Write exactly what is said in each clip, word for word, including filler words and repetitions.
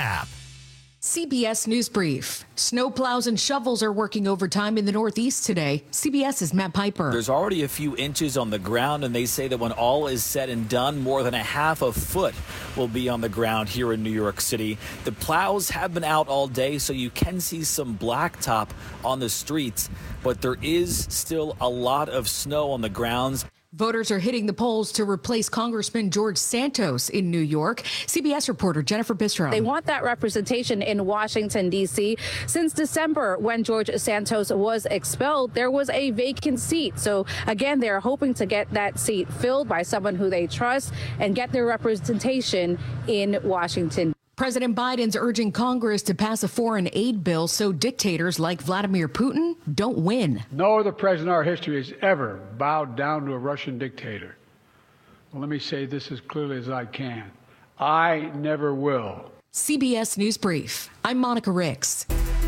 app. C B S News Brief. Snowplows and shovels are working overtime in the Northeast today. CBS's Matt Piper. There's already a few inches on the ground, and they say that when all is said and done, more than a half a foot will be on the ground here in New York City. The plows have been out all day, so you can see some blacktop on the streets, but there is still a lot of snow on the grounds. Voters are hitting the polls to replace Congressman George Santos in New York. C B S reporter Jennifer Bistro. They want that representation in Washington, D C. Since December, when George Santos was expelled, there was a vacant seat. So, again, they're hoping to get that seat filled by someone who they trust and get their representation in Washington. President Biden's urging Congress to pass a foreign aid bill so dictators like Vladimir Putin don't win. No other president in our history has ever bowed down to a Russian dictator. Well, let me say this as clearly as I can. I never will. C B S News Brief. I'm Monica Ricks.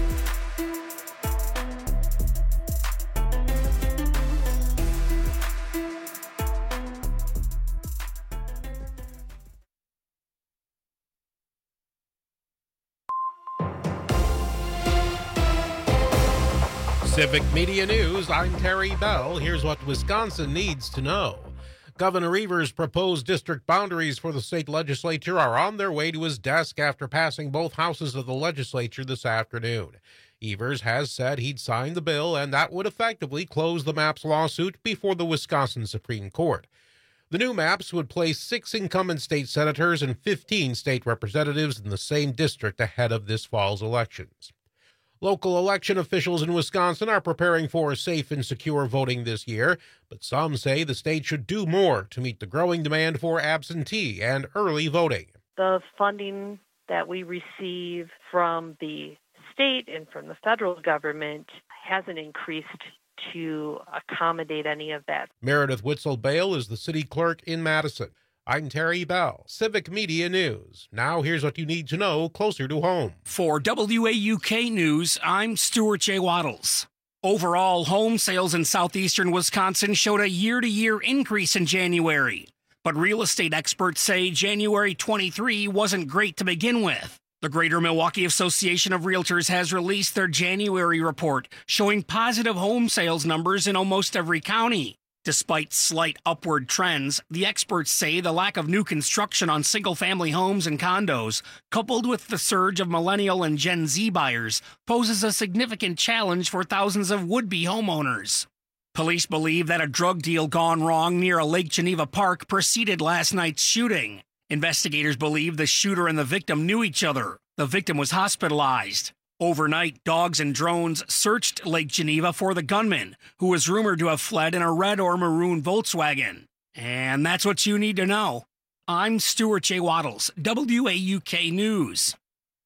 Civic Media News, I'm Terry Bell. Here's what Wisconsin needs to know. Governor Evers' proposed district boundaries for the state legislature are on their way to his desk after passing both houses of the legislature this afternoon. Evers has said he'd sign the bill, and that would effectively close the maps lawsuit before the Wisconsin Supreme Court. The new maps would place six incumbent state senators and fifteen state representatives in the same district ahead of this fall's elections. Local election officials in Wisconsin are preparing for safe and secure voting this year, but some say the state should do more to meet the growing demand for absentee and early voting. The funding that we receive from the state and from the federal government hasn't increased to accommodate any of that. Meredith Witzel-Bale is the city clerk in Madison. I'm Terry Bell, Civic Media News. Now here's what you need to know closer to home. For W A U K News, I'm Stuart J. Waddles. Overall, home sales in southeastern Wisconsin showed a year-to-year increase in January. But real estate experts say January twenty-three wasn't great to begin with. The Greater Milwaukee Association of Realtors has released their January report showing positive home sales numbers in almost every county. Despite slight upward trends, the experts say the lack of new construction on single-family homes and condos, coupled with the surge of millennial and Gen Z buyers, poses a significant challenge for thousands of would-be homeowners. Police believe that a drug deal gone wrong near a Lake Geneva park preceded last night's shooting. Investigators believe the shooter and the victim knew each other. The victim was hospitalized. Overnight, dogs and drones searched Lake Geneva for the gunman, who was rumored to have fled in a red or maroon Volkswagen. And that's what you need to know. I'm Stuart J. Waddles, W A U K News.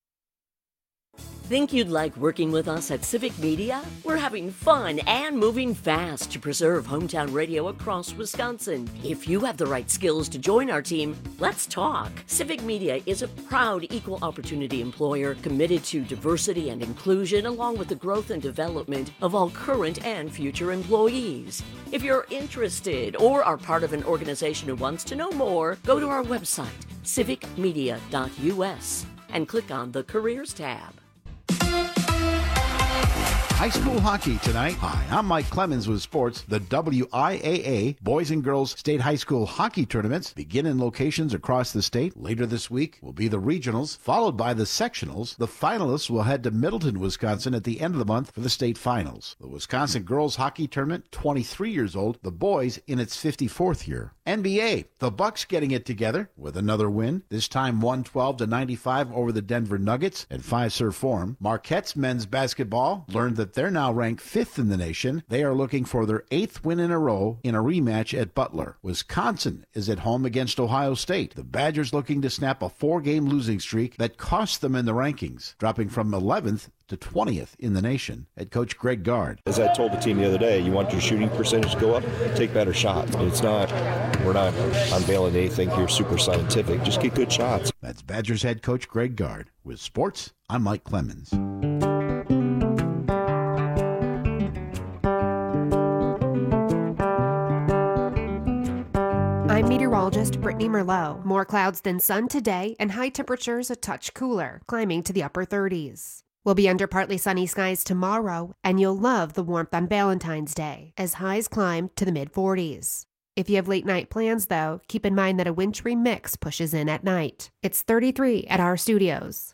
Think you'd like working with us at Civic Media? We're having fun and moving fast to preserve hometown radio across Wisconsin. If you have the right skills to join our team, let's talk. Civic Media is a proud equal opportunity employer committed to diversity and inclusion, along with the growth and development of all current and future employees. If you're interested or are part of an organization who wants to know more, go to our website, civic media dot U S, and click on the Careers tab. High school hockey tonight. Hi, I'm Mike Clemens with sports. The W I A A Boys and Girls State High School Hockey Tournaments begin in locations across the state. Later this week will be the regionals, followed by the sectionals. The finalists will head to Middleton, Wisconsin at the end of the month for the state finals. The Wisconsin Girls Hockey Tournament, twenty-three years old. The boys in its fifty-fourth year. N B A, the Bucks getting it together with another win, this time one twelve to ninety-five over the Denver Nuggets at Fiserv Forum. Marquette's men's basketball learned that they're now ranked fifth in the nation. They are looking for their eighth win in a row in a rematch at Butler. Wisconsin is at home against Ohio State. The Badgers looking to snap a four-game losing streak that cost them in the rankings, dropping from eleventh to twentieth in the nation. Head coach Greg Gard. As I told the team the other day, you want your shooting percentage to go up, take better shots. It's not, we're not unveiling anything here super scientific. Just get good shots. That's Badgers head coach Greg Gard. With sports, I'm Mike Clemens. I'm meteorologist meteorologist Brittany Merlot. More clouds than sun today and high temperatures a touch cooler, climbing to the upper thirties. We'll be under partly sunny skies tomorrow, and you'll love the warmth on Valentine's Day as highs climb to the mid forties. If you have late night plans, though, keep in mind that a wintry mix pushes in at night. It's thirty-three at our studios.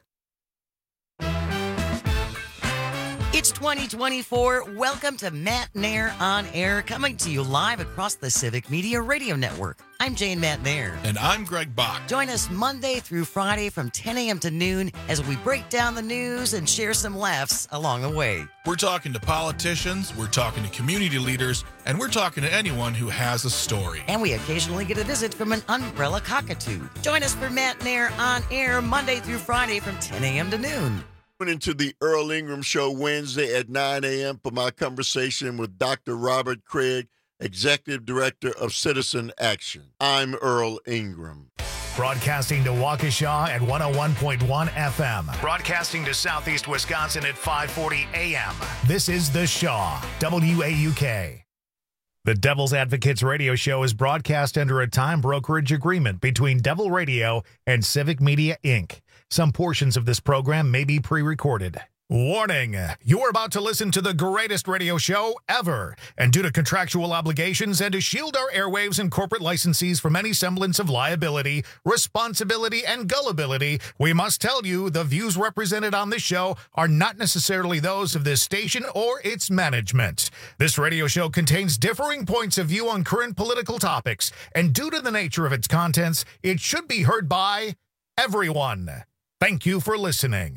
It's twenty twenty-four. Welcome to Matt Nair on Air, coming to you live across the Civic Media Radio Network. I'm Jane Matt Nair. And I'm Greg Bach. Join us Monday through Friday from ten a.m. to noon as we break down the news and share some laughs along the way. We're talking to politicians, we're talking to community leaders, and we're talking to anyone who has a story. And we occasionally get a visit from an umbrella cockatoo. Join us for Matt Nair on Air Monday through Friday from ten a.m. to noon. Tune into the Earl Ingram Show Wednesday at nine a.m. for my conversation with Doctor Robert Craig, Executive Director of Citizen Action. I'm Earl Ingram. Broadcasting to Waukesha at one oh one point one F M. Broadcasting to Southeast Wisconsin at five forty A M. This is The Shaw, W A U K. The Devil's Advocates radio show is broadcast under a time brokerage agreement between Devil Radio and Civic Media, Incorporated. Some portions of this program may be pre-recorded. Warning, you're about to listen to the greatest radio show ever. And due to contractual obligations and to shield our airwaves and corporate licensees from any semblance of liability, responsibility, and gullibility, we must tell you the views represented on this show are not necessarily those of this station or its management. This radio show contains differing points of view on current political topics, and due to the nature of its contents, it should be heard by everyone. Thank you for listening.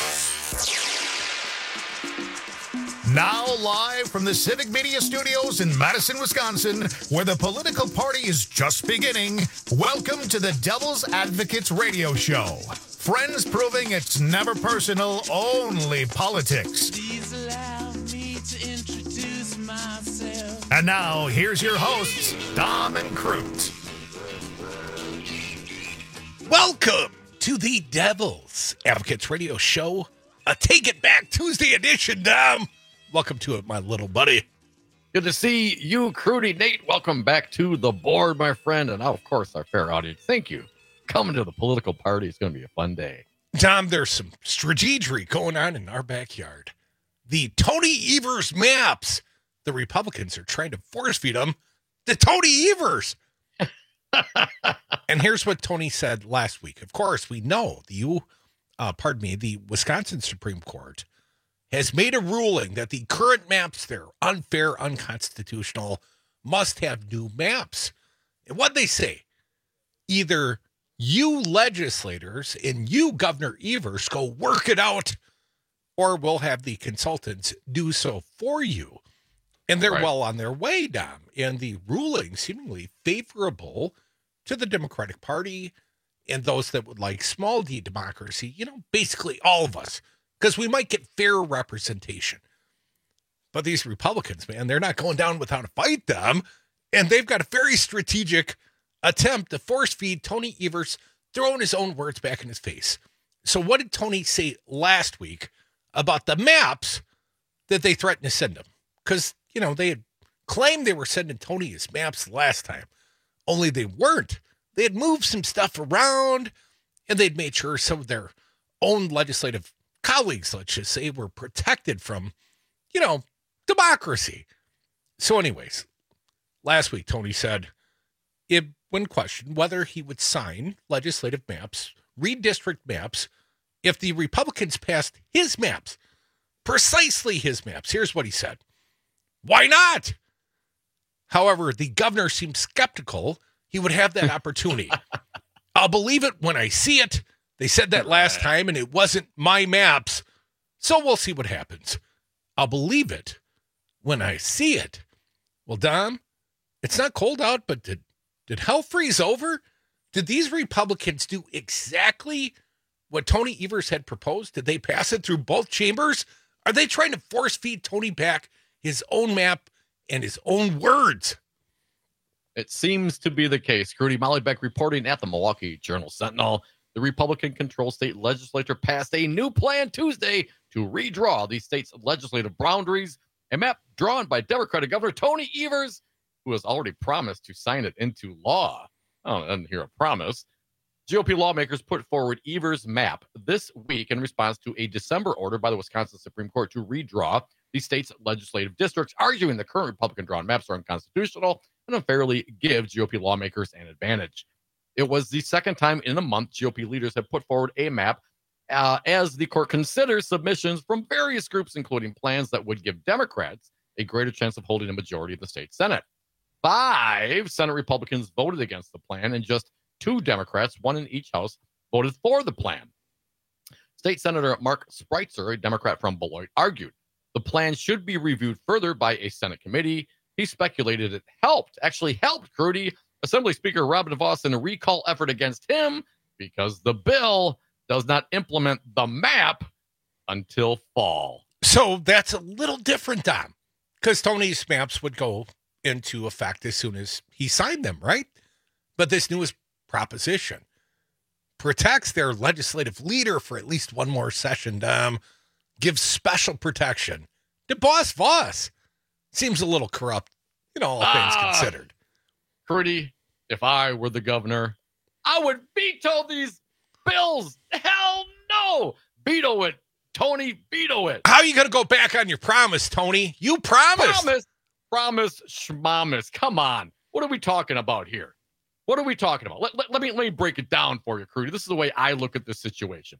Now live from the Civic Media Studios in Madison, Wisconsin, where the political party is just beginning, welcome to the Devil's Advocates radio show. Friends proving it's never personal, only politics. Please allow me to introduce myself. And now, here's your hosts, Dom and Crute. Welcome to the Devil's Advocates radio show, a Take It Back Tuesday edition, Dom. Welcome to it, my little buddy. Good to see you, Crudy. Nate, welcome back to the board, my friend. And, of course, our fair audience. Thank you. Coming to the political party. It's going to be a fun day. Tom, there's some strategery going on in our backyard. The Tony Evers maps. The Republicans are trying to force feed them to Tony Evers. And here's what Tony said last week. Of course, we know the you, uh, pardon me, the Wisconsin Supreme Court has made a ruling that the current maps there, unfair, unconstitutional, must have new maps. And what they say, either you legislators and you, Governor Evers, go work it out, or we'll have the consultants do so for you. And they're right. Well on their way, Dom. And the ruling seemingly favorable to the Democratic Party and those that would like small d democracy, you know, basically all of us, because we might get fair representation. But these Republicans, man, they're not going down without a fight, Dom. And they've got a very strategic attempt to force feed Tony Evers, throwing his own words back in his face. So what did Tony say last week about the maps that they threatened to send him? Because, you know, they had claimed they were sending Tony his maps last time, only they weren't. They had moved some stuff around, and they'd made sure some of their own legislative colleagues, let's just say, were protected from, you know, democracy. So anyways, last week, Tony said, if, when questioned whether he would sign legislative maps, redistrict maps, if the Republicans passed his maps, precisely his maps, here's what he said. Why not? However, the governor seemed skeptical he would have that opportunity. I'll believe it when I see it. They said that last time, and it wasn't my maps, so we'll see what happens. I'll believe it when I see it. Well, Dom, it's not cold out, but did, did hell freeze over? Did these Republicans do exactly what Tony Evers had proposed? Did they pass it through both chambers? Are they trying to force feed Tony back his own map and his own words? It seems to be the case. Crudy Molly Beck reporting at the Milwaukee Journal-Sentinel. The Republican-controlled state legislature passed a new plan Tuesday to redraw the state's legislative boundaries, a map drawn by Democratic Governor Tony Evers, who has already promised to sign it into law. Oh, I didn't hear a promise. G O P lawmakers put forward Evers' map this week in response to a December order by the Wisconsin Supreme Court to redraw the state's legislative districts, arguing the current Republican-drawn maps are unconstitutional and unfairly give G O P lawmakers an advantage. It was the second time in a month G O P leaders have put forward a map uh, as the court considers submissions from various groups, including plans that would give Democrats a greater chance of holding a majority of the state Senate. Five Senate Republicans voted against the plan, and just two Democrats, one in each house, voted for the plan. State Senator Mark Spreitzer, a Democrat from Beloit, argued the plan should be reviewed further by a Senate committee. He speculated it helped, actually helped Crudy, Assembly Speaker Robin Vos, in a recall effort against him because the bill does not implement the map until fall. So that's a little different, Dom, because Tony's maps would go into effect as soon as he signed them, right? But this newest proposition protects their legislative leader for at least one more session, Dom, gives special protection to Boss Voss. Seems a little corrupt, you know, all things ah, considered. Crudy, if I were the governor, I would veto these bills. Hell no! Veto it, Tony, veto it. How are you going to go back on your promise, Tony? You promised. Promise, promise, schmamis. Come on. What are we talking about here? What are we talking about? Let, let, let me let me break it down for you, Crudy. This is the way I look at this situation.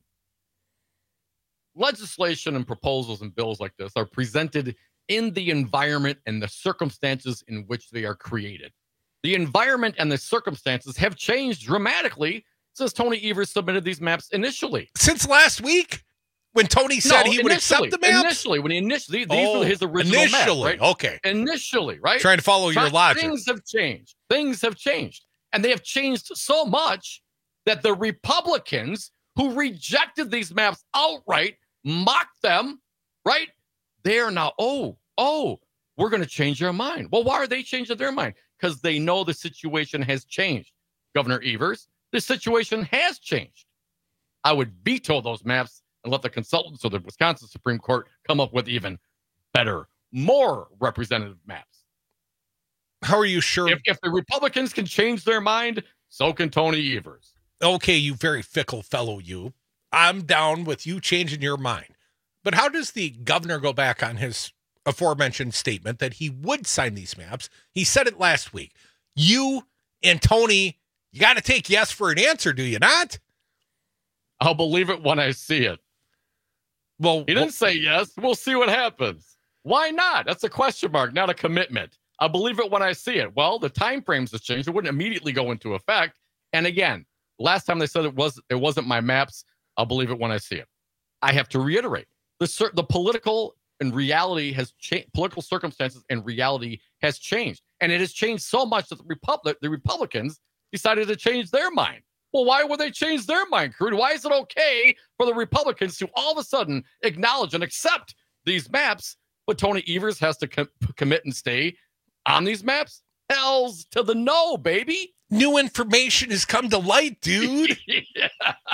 Legislation and proposals and bills like this are presented in the environment and the circumstances in which they are created. The environment and the circumstances have changed dramatically since Tony Evers submitted these maps initially. Since last week, when Tony said no, he would accept the maps? Initially, when he initially, these oh, were his original initially, maps, right? Okay. Initially, right? Trying to follow your logic. Things have changed. Things have changed. And they have changed so much that the Republicans who rejected these maps outright, mocked them, right? They are now, oh, oh, we're going to change our mind. Well, why are they changing their mind? Because they know the situation has changed. Governor Evers, the situation has changed. I would veto those maps and let the consultants of the Wisconsin Supreme Court come up with even better, more representative maps. How are you sure? If, if the Republicans can change their mind, so can Tony Evers. Okay, you very fickle fellow, you. I'm down with you changing your mind. But how does the governor go back on his aforementioned statement that he would sign these maps? He said it last week. You and Tony, you got to take yes for an answer, do you not? I'll believe it when I see it. Well, he didn't well, say yes. We'll see what happens. Why not? That's a question mark, not a commitment. I'll believe it when I see it. Well, the time frames have changed. It wouldn't immediately go into effect. And again, last time they said it was it wasn't my maps. I'll believe it when I see it. I have to reiterate the the political and reality has changed. Political circumstances and reality has changed, and it has changed so much that the Republic the Republicans decided to change their mind. Well, why would they change their mind, Crude? Why is it okay for the Republicans to all of a sudden acknowledge and accept these maps, but Tony Evers has to com- commit and stay on these maps? Hells to the no, baby. New information has come to light, dude. Yeah.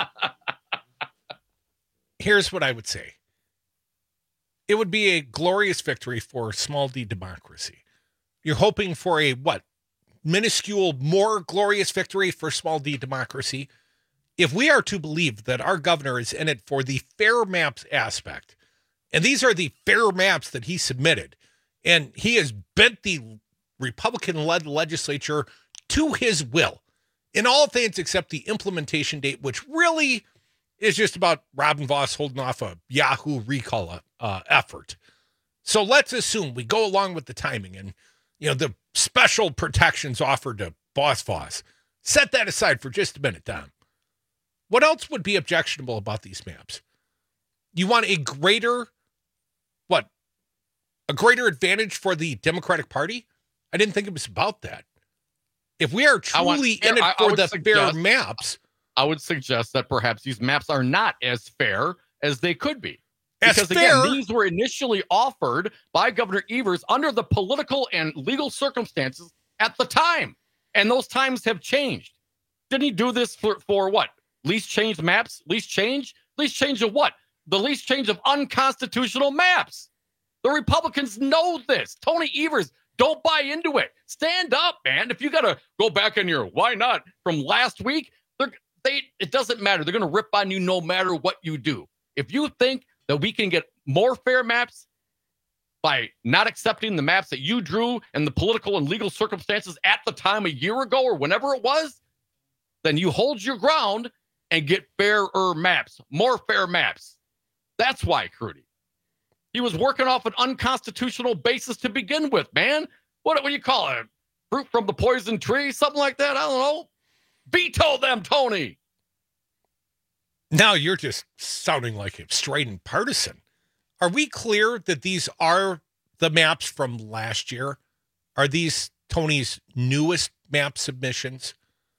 Here's what I would say. It would be a glorious victory for small d democracy. You're hoping for a, what, minuscule, more glorious victory for small d democracy. If we are to believe that our governor is in it for the fair maps aspect, and these are the fair maps that he submitted, and he has bent the Republican-led legislature to his will in all things except the implementation date, which really is just about Robin Vos holding off a Yahoo recall uh, effort. So let's assume we go along with the timing and, you know, the special protections offered to Boss Voss. Set that aside for just a minute, Tom. What else would be objectionable about these maps? You want a greater, what, a greater advantage for the Democratic Party? I didn't think it was about that. If we are truly want, in it for the suggest, fair maps, I would suggest that perhaps these maps are not as fair as they could be. As because fair? Again, these were initially offered by Governor Evers under the political and legal circumstances at the time. And those times have changed. Didn't he do this for, for what? Least change maps? Least change? Least change of what? The least change of unconstitutional maps. The Republicans know this. Tony Evers Don't buy into it. Stand up, man. If you got to go back in your why not from last week, they're, they it doesn't matter. They're going to rip on you no matter what you do. If you think that we can get more fair maps by not accepting the maps that you drew and the political and legal circumstances at the time a year ago or whenever it was, then you hold your ground and get fairer maps, more fair maps. That's why, Crudy. He was working off an unconstitutional basis to begin with, man. What, what do you call it? Fruit from the poison tree? Something like that? I don't know. Veto them, Tony. Now you're just sounding like a strident partisan. Are we clear that these are the maps from last year? Are these Tony's newest map submissions?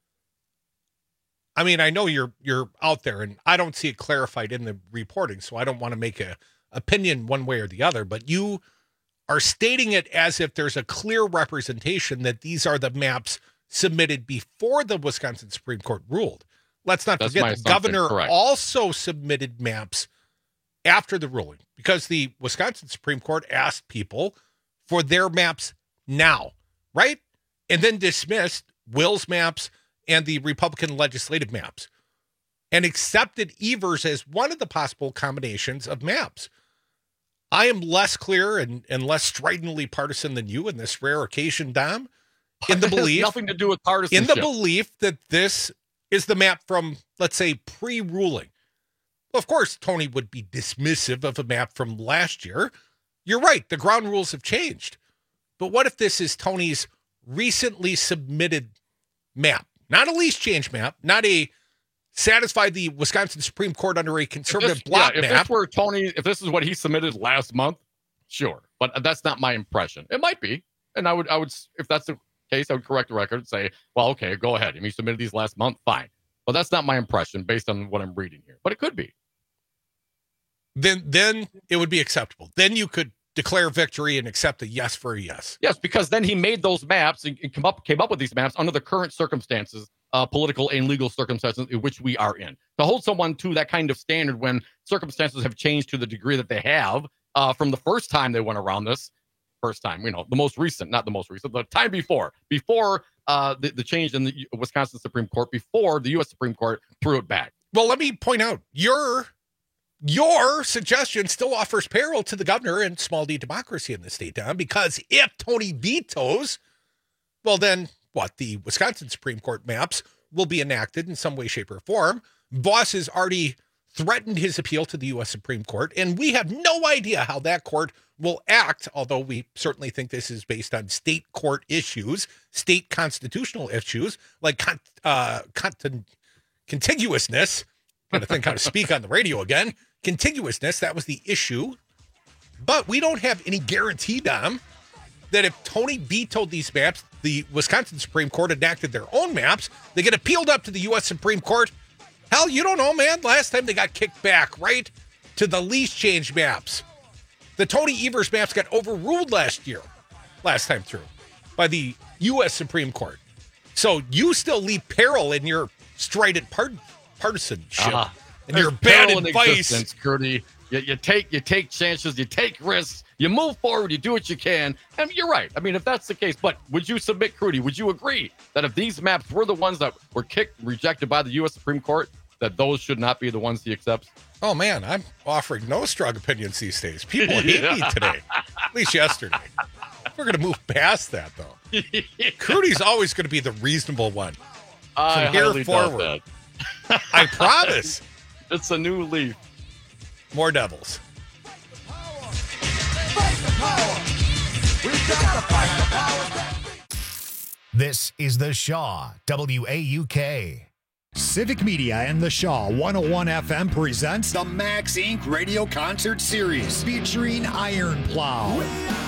I mean, I know you're you're out there, and I don't see it clarified in the reporting, so I don't want to make a opinion one way or the other, but you are stating it as if there's a clear representation that these are the maps submitted before the Wisconsin Supreme Court ruled. Let's not That's forget the governor correct. also submitted maps after the ruling because the Wisconsin Supreme Court asked people for their maps now, right? And then dismissed Will's maps and the Republican legislative maps and accepted Evers as one of the possible combinations of maps. I am less clear and, and less stridently partisan than you in this rare occasion, Dom, in the belief nothing to do with partisanship. In the belief that this is the map from, let's say, pre-ruling. Well, of course, Tony would be dismissive of a map from last year. You're right. The ground rules have changed. But what if this is Tony's recently submitted map? Not a lease change map, not a satisfy the Wisconsin Supreme Court under a conservative if this, block yeah, if map. If this were Tony, if this is what he submitted last month, sure. But that's not my impression. It might be. And I would, I would, if that's the case, I would correct the record and say, well, okay, go ahead. If you submitted these last month, fine. But that's not my impression based on what I'm reading here. But it could be. Then, then it would be acceptable. Then you could declare victory and accept a yes for a yes. Yes, because then he made those maps and come up, came up with these maps under the current circumstances, uh, political and legal circumstances in which we are in. To hold someone to that kind of standard when circumstances have changed to the degree that they have uh, from the first time they went around this, first time, you know, the most recent, not the most recent, the time before, before uh, the, the change in the Wisconsin Supreme Court, before the U S Supreme Court threw it back. Well, let me point out, your Your suggestion still offers peril to the governor and small d democracy in the state, Don, because if Tony vetoes, well, then what? The Wisconsin Supreme Court maps will be enacted in some way, shape, or form. Voss has already threatened his appeal to the U S Supreme Court, and we have no idea how that court will act, although we certainly think this is based on state court issues, state constitutional issues, like con- uh, con- contiguousness. I'm going to think how to speak on the radio again. Contiguousness, that was the issue. But we don't have any guarantee, Dom, that if Tony vetoed these maps, the Wisconsin Supreme Court enacted their own maps, they get appealed up to the U S Supreme Court. Hell, you don't know, man. Last time they got kicked back, right? To the lease change maps. The Tony Evers maps got overruled last year, last time through, by the U S Supreme Court. So you still leave peril in your strident part- partisanship. Uh-huh. And your bad advice, Curdy. You, you take you take chances, you take risks, you move forward, you do what you can. And you're right. I mean, if that's the case, but would you submit, Crudy? Would you agree that if these maps were the ones that were kicked, rejected by the U S Supreme Court, that those should not be the ones he accepts? Oh man, I'm offering no strong opinions these days. People hate me today, at least yesterday. We're gonna move past that though. Crudy's always going to be the reasonable one from I here forward. I promise. It's a new leaf. More devils. This is The Shaw, W A U K. Civic Media and The Shaw one oh one F M presents the Max Incorporated Radio Concert Series featuring Iron Plow.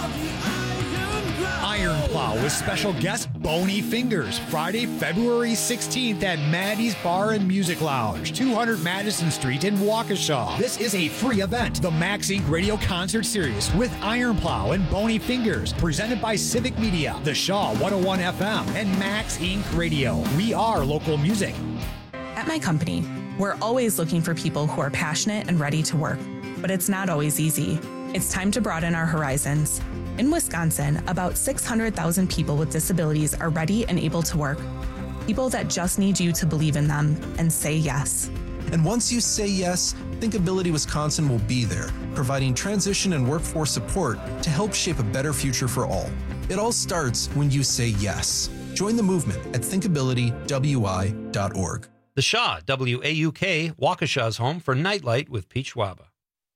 Iron Plow with special guest Bony Fingers, Friday, February sixteenth at Maddie's Bar and Music Lounge, two hundred Madison Street in Waukesha. This is a free event. The Max Incorporated Radio Concert Series with Iron Plow and Bony Fingers, presented by Civic Media, The Shaw one oh one F M, and Max Incorporated Radio. We are local music. At my company, we're always looking for people who are passionate and ready to work, but it's not always easy. It's time to broaden our horizons. In Wisconsin, about six hundred thousand people with disabilities are ready and able to work. People that just need you to believe in them and say yes. And once you say yes, Thinkability Wisconsin will be there, providing transition and workforce support to help shape a better future for all. It all starts when you say yes. Join the movement at thinkability w i dot org. The Shaw, W A U K, Waukesha's home for Nightlight with Peach Waba.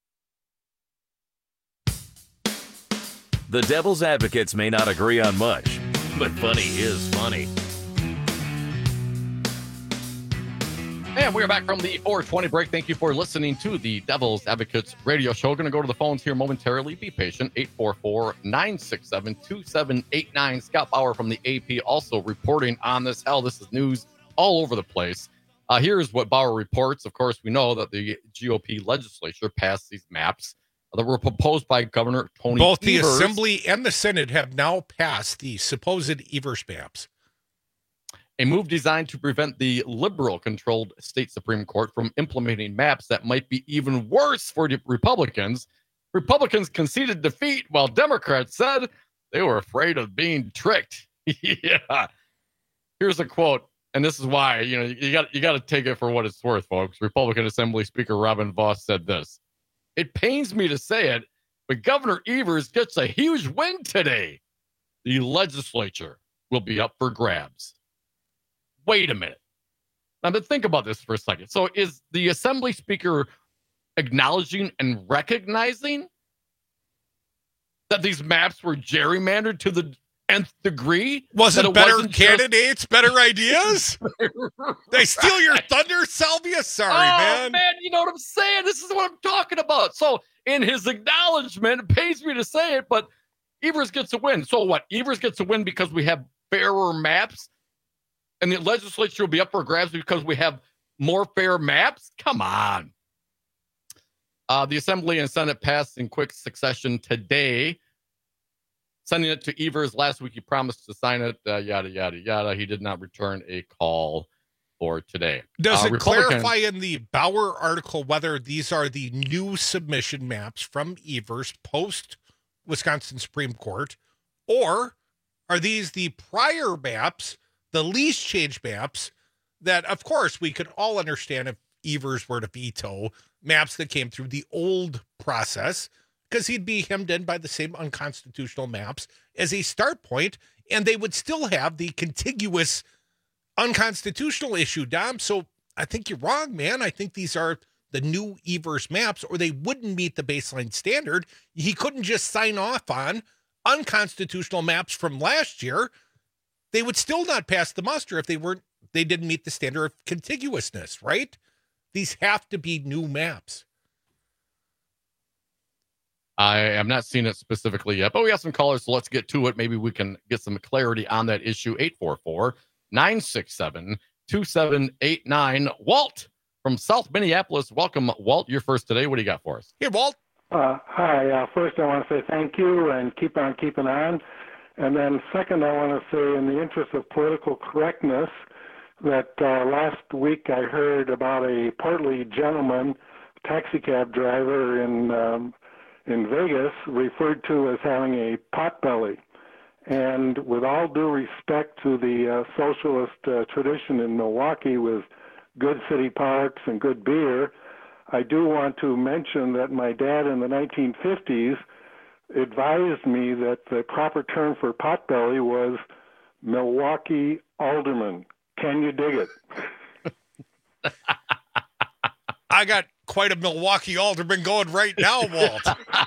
The Devil's Advocates may not agree on much, but funny is funny. And we're back from the four twenty break. Thank you for listening to the Devil's Advocates radio show. Going to go to the phones here momentarily. Be patient. eight four four, nine six seven, two seven eight nine. Scott Bauer from the A P also reporting on this. Hell, this is news all over the place. Uh, here's what Bauer reports. Of course, we know that the G O P legislature passed these maps that were proposed by Governor Tony Both the Evers. Assembly and the Senate have now passed the supposed Evers maps. A move designed to prevent the liberal-controlled state Supreme Court from implementing maps that might be even worse for the Republicans. Republicans conceded defeat, while Democrats said they were afraid of being tricked. Yeah. Here's a quote, and this is why, you know, you got you got to take it for what it's worth, folks. Republican Assembly Speaker Robin Vos said this: "It pains me to say it, but Governor Evers gets a huge win today. The legislature will be up for grabs." Wait a minute. Now, but think about this for a second. So is the Assembly Speaker acknowledging and recognizing that these maps were gerrymandered to the nth degree? Was it, it better candidates, just... better ideas? They steal your thunder, Salvia? Sorry, oh, man. man, you know what I'm saying? This is what I'm talking about. So in his acknowledgement, it pains me to say it, but Evers gets a win. So what? Evers gets a win because we have fairer maps? And the legislature will be up for grabs because we have more fair maps? Come on. Uh, the Assembly and Senate passed in quick succession today, sending it to Evers. Last week, he promised to sign it, uh, yada, yada, yada. He did not return a call for today. Does uh, it clarify in the Bauer article whether these are the new submission maps from Evers post-Wisconsin Supreme Court, or are these the prior maps, the least changed maps that, of course, we could all understand if Evers were to veto maps that came through the old process, because he'd be hemmed in by the same unconstitutional maps as a start point, and they would still have the contiguous unconstitutional issue, Dom. So I think you're wrong, man. I think these are the new Evers maps, or they wouldn't meet the baseline standard. He couldn't just sign off on unconstitutional maps from last year. They would still not pass the muster if they weren't, they didn't meet the standard of contiguousness, right? These have to be new maps. I have not seen it specifically yet, but we have some callers, so let's get to it. Maybe we can get some clarity on that issue. eight four four, nine six seven, two seven eight nine. Walt from South Minneapolis. Welcome, Walt. You're first today. What do you got for us? Hey, Walt. Uh, hi. Uh, first, I want to say thank you and keep on keeping on. And then second, I want to say, in the interest of political correctness, that uh, last week I heard about a portly gentleman, taxi cab driver in um, in Vegas, referred to as having a potbelly. And with all due respect to the uh, socialist uh, tradition in Milwaukee with good city parks and good beer, I do want to mention that my dad in the nineteen fifties advised me that the proper term for potbelly was Milwaukee alderman. Can you dig it? I got quite a Milwaukee alderman going right now, Walt.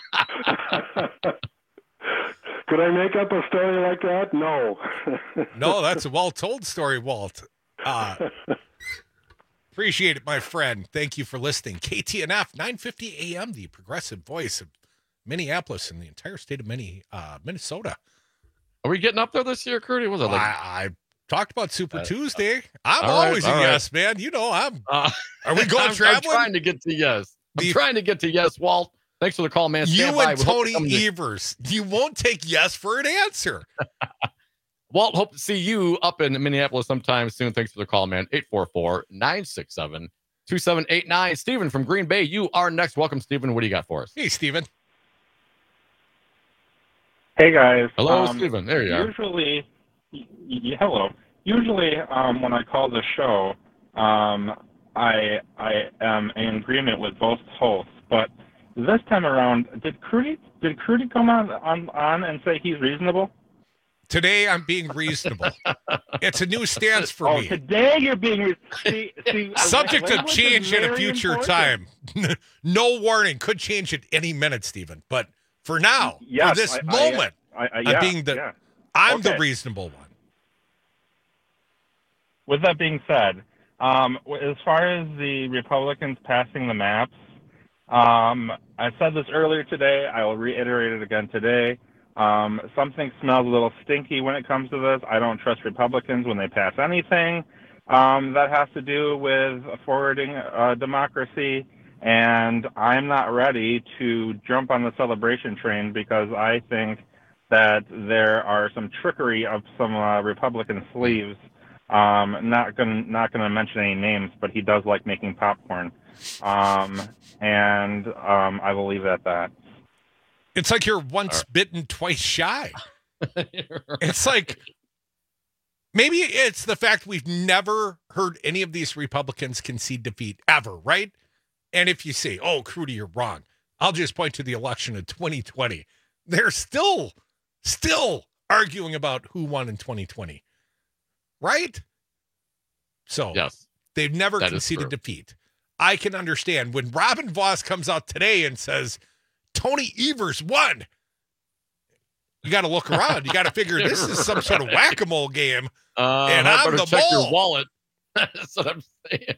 Could I make up a story like that? No. No, that's a well-told story, Walt. Uh, appreciate it, my friend. Thank you for listening. K T N F, nine fifty A M, the progressive voice of Minneapolis and the entire state of Minne, uh, Minnesota. Are we getting up there this year, Curdy? Was it like... I, I talked about Super uh, Tuesday. I'm all always right, a all yes, right. man. You know, I'm. Uh, are we going I'm, traveling? I'm trying to get to yes. I'm The- trying to get to yes, Walt. Thanks for the call, man. Stand You by. and We hope to Tony come to- Evers, you won't take yes for an answer. Walt, hope to see you up in Minneapolis sometime soon. Thanks for the call, man. eight four four, nine six seven, two seven eight nine. Stephen from Green Bay, you are next. Welcome, Stephen. What do you got for us? Hey, Stephen. Hey, guys. Hello, um, Stephen. There you are. Usually, y- y- hello. Usually, um, when I call the show, um, I I am in agreement with both hosts. But this time around, did Crudy did Crudy come on, on on and say he's reasonable? Today, I'm being reasonable. It's a new stance for oh, me. Today, you're being re- see, see, Subject to language is change at a very future important. time. No warning. Could change at any minute, Stephen. But for now, Yes, for this I- I- moment, I- I- I'm yeah, being the yeah. I'm the Okay. reasonable one. With that being said, um, w- as far as the Republicans passing the maps, um, I said this earlier today. I will reiterate it again today. Um, something smells a little stinky when it comes to this. I don't trust Republicans when they pass anything um, that has to do with forwarding uh, democracy. And I'm not ready to jump on the celebration train because I think that there are some trickery of some uh, Republican sleeves. Um, not gonna not gonna mention any names, but he does like making popcorn, um, and um, I will leave it at that. It's like you're once bitten, twice shy. It's like maybe it's the fact we've never heard any of these Republicans concede defeat ever, right? And if you say, oh, Crudy, you're wrong, I'll just point to the election of twenty twenty. They're still, still arguing about who won in twenty twenty, right? So yes, they've never that is conceded true. defeat. I can understand when Robin Voss comes out today and says, Tony Evers won. You got to look around. You got to figure this is some sort of Right. whack-a-mole game. Uh, and I I'm better the check ball. your wallet. That's what I'm saying.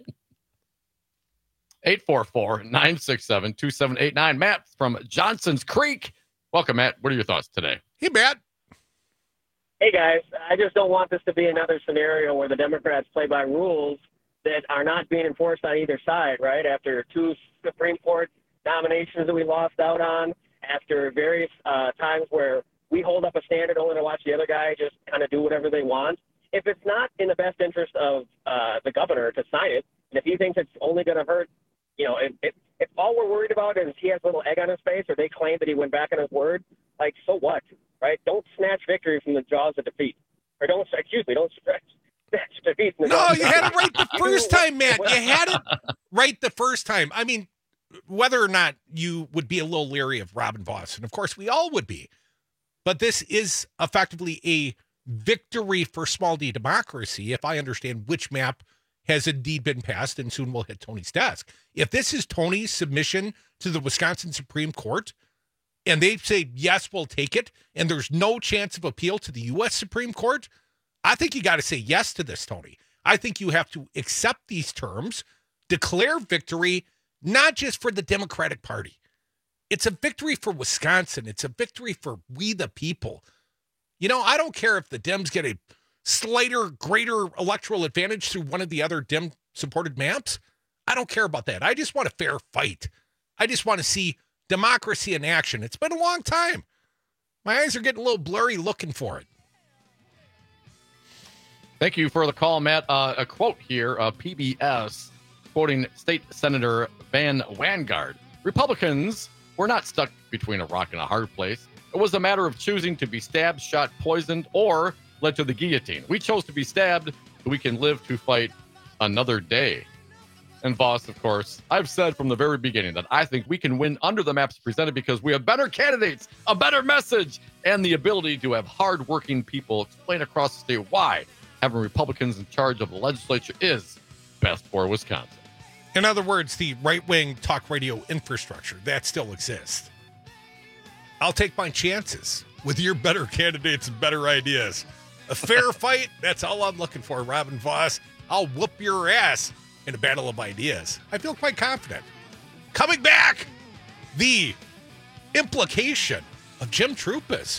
eight four four, nine six seven, two seven eight nine. Matt from Johnson's Creek. Welcome, Matt. What are your thoughts today? Hey, Matt. Hey, guys, I just don't want this to be another scenario where the Democrats play by rules that are not being enforced on either side, right? After two Supreme Court nominations that we lost out on, after various uh, times where we hold up a standard only to watch the other guy just kind of do whatever they want. If it's not in the best interest of uh, the governor to sign it, and if he thinks it's only going to hurt, you know, if, if, if all we're worried about is he has a little egg on his face or they claim that he went back on his word, like, so what, right? Don't snatch victory from the jaws of defeat. Or don't, excuse me, don't snatch, snatch defeat from the No, jaws of you had it defeat. right the first time, Matt. You had it right the first time. I mean, whether or not you would be a little leery of Robin Voss, and of course we all would be, but this is effectively a victory for small d democracy, if I understand which map has indeed been passed and soon will hit Tony's desk. If this is Tony's submission to the Wisconsin Supreme Court, and they say, yes, we'll take it, and there's no chance of appeal to the U S Supreme Court, I think you got to say yes to this, Tony. I think you have to accept these terms, declare victory, not just for the Democratic Party. It's a victory for Wisconsin. It's a victory for we the people. You know, I don't care if the Dems get a slighter, greater electoral advantage through one of the other Dem-supported maps. I don't care about that. I just want a fair fight. I just want to see democracy in action. It's been a long time. My eyes are getting a little blurry looking for it. Thank you for the call, Matt. Uh, a quote here, uh, P B S, quoting State Senator Van Wangard. Republicans were not stuck between a rock and a hard place. It was a matter of choosing to be stabbed, shot, poisoned, or led to the guillotine. We chose to be stabbed so we can live to fight another day. And Voss, of course, I've said from the very beginning that I think we can win under the maps presented because we have better candidates, a better message, and the ability to have hardworking people explain across the state why having Republicans in charge of the legislature is best for Wisconsin. In other words, the right-wing talk radio infrastructure, that still exists. I'll take my chances with your better candidates and better ideas. A fair fight, that's all I'm looking for, Robin Voss. I'll whoop your ass in a battle of ideas. I feel quite confident. Coming back, the implication of Jim Troupas.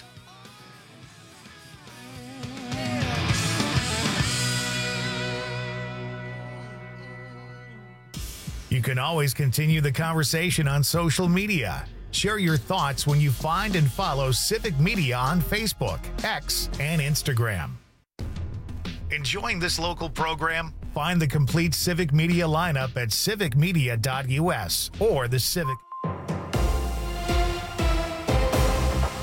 You can always continue the conversation on social media. Share your thoughts when you find and follow Civic Media on Facebook, X, and Instagram. Enjoying this local program? Find the complete Civic Media lineup at civic media dot U S or the Civic.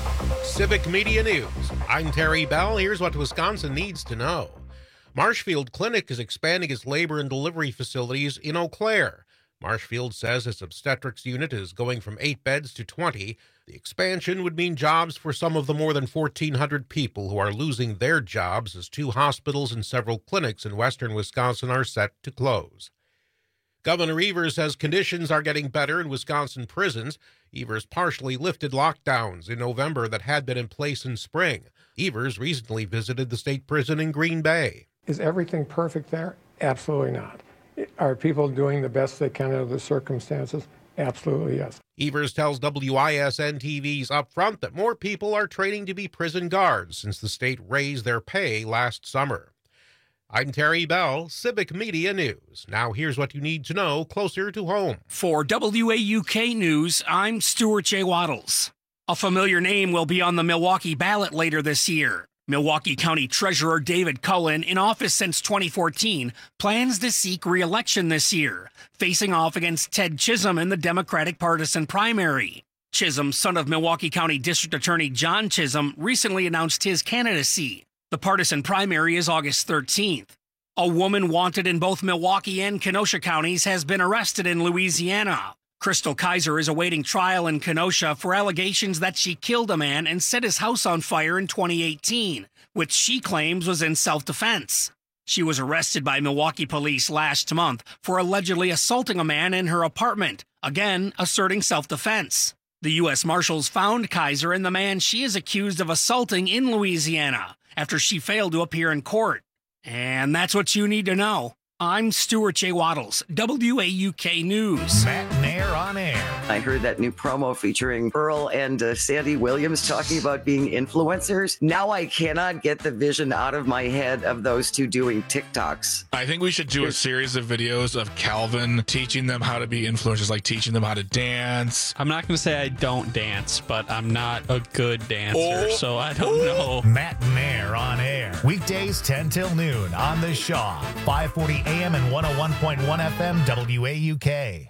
Civic Media News. I'm Terry Bell. Here's what Wisconsin needs to know. Marshfield Clinic is expanding its labor and delivery facilities in Eau Claire. Marshfield says its obstetrics unit is going from eight beds to twenty. The expansion would mean jobs for some of the more than fourteen hundred people who are losing their jobs as two hospitals and several clinics in western Wisconsin are set to close. Governor Evers says conditions are getting better in Wisconsin prisons. Evers partially lifted lockdowns in November that had been in place in spring. Evers recently visited the state prison in Green Bay. Is everything perfect there? Absolutely not. Are people doing the best they can under the circumstances? Absolutely, yes. Evers tells W I S N T V's Upfront that more people are training to be prison guards since the state raised their pay last summer. I'm Terry Bell, Civic Media News. Now here's what you need to know closer to home. For W A U K News, I'm Stuart J. Waddles. A familiar name will be on the Milwaukee ballot later this year. Milwaukee County Treasurer David Cullen, in office since twenty fourteen, plans to seek re-election this year, facing off against Ted Chisholm in the Democratic partisan primary. Chisholm, son of Milwaukee County District Attorney John Chisholm, recently announced his candidacy. The partisan primary is August thirteenth. A woman wanted in both Milwaukee and Kenosha counties has been arrested in Louisiana. Crystal Kaiser is awaiting trial in Kenosha for allegations that she killed a man and set his house on fire in twenty eighteen, which she claims was in self-defense. She was arrested by Milwaukee police last month for allegedly assaulting a man in her apartment, again asserting self-defense. The U S Marshals found Kaiser and the man she is accused of assaulting in Louisiana after she failed to appear in court. And that's what you need to know. I'm Stuart J. Waddles, W A U K News. Matt Nair on air. I heard that new promo featuring Earl and uh, Sandy Williams talking about being influencers. Now I cannot get the vision out of my head of those two doing TikToks. I think we should do a series of videos of Calvin teaching them how to be influencers, like teaching them how to dance. I'm not going to say I don't dance, but I'm not a good dancer, oh. so I don't know. Matt Nair on air. Weekdays ten till noon on the Shaw. five forty A M and one oh one point one F M W A U K.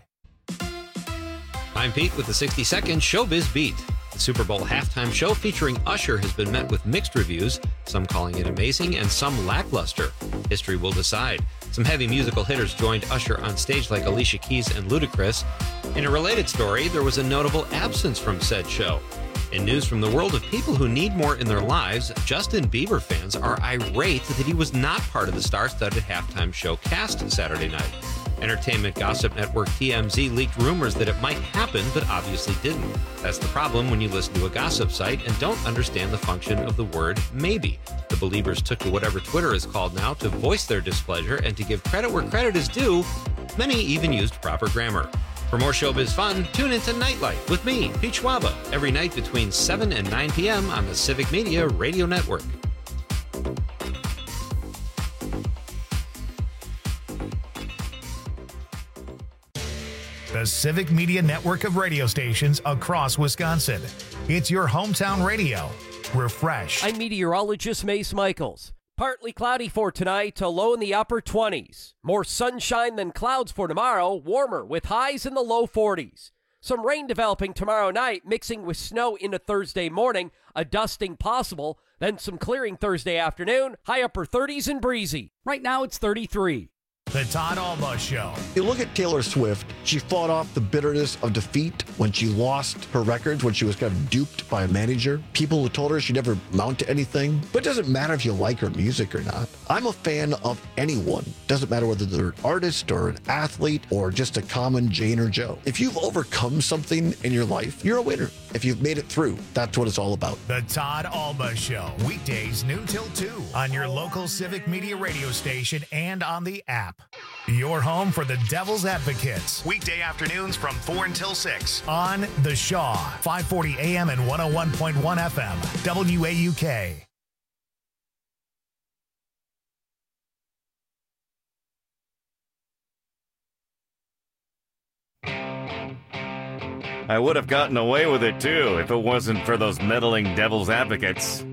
I'm Pete with the sixty second Showbiz Beat. The Super Bowl halftime show featuring Usher has been met with mixed reviews, some calling it amazing and some lackluster. History will decide. Some heavy musical hitters joined Usher on stage like Alicia Keys and Ludacris. In a related story, there was a notable absence from said show. In news from the world of people who need more in their lives, Justin Bieber fans are irate that he was not part of the star-studded halftime show cast Saturday night. Entertainment gossip network T M Z leaked rumors that it might happen, but obviously didn't. That's the problem when you listen to a gossip site and don't understand the function of the word maybe. The Beliebers took to whatever Twitter is called now to voice their displeasure and to give credit where credit is due. Many even used proper grammar. For more showbiz fun, tune into Nightlight with me, Pete Schwaba, every night between seven and nine p.m. on the Civic Media Radio Network. The Civic Media network of radio stations across Wisconsin. It's your hometown radio. Refresh. I'm meteorologist Mace Michaels. Partly cloudy for tonight, a low in the upper twenties. More sunshine than clouds for tomorrow, warmer with highs in the low forties. Some rain developing tomorrow night, mixing with snow into Thursday morning, a dusting possible, then some clearing Thursday afternoon, high upper thirties and breezy. Right now it's thirty-three. The Todd Alba Show. You look at Taylor Swift, she fought off the bitterness of defeat when she lost her records, when she was kind of duped by a manager. People who told her she'd never amount to anything. But it doesn't matter if you like her music or not. I'm a fan of anyone. Doesn't matter whether they're an artist or an athlete or just a common Jane or Joe. If you've overcome something in your life, you're a winner. If you've made it through, that's what it's all about. The Todd Alba Show. Weekdays noon till two on your local Civic Media radio station and on the app. Your home for the Devil's Advocates. Weekday afternoons from four until six on The Shaw. five forty A M and one oh one point one F M. W A U K. I would have gotten away with it too if it wasn't for those meddling Devil's Advocates.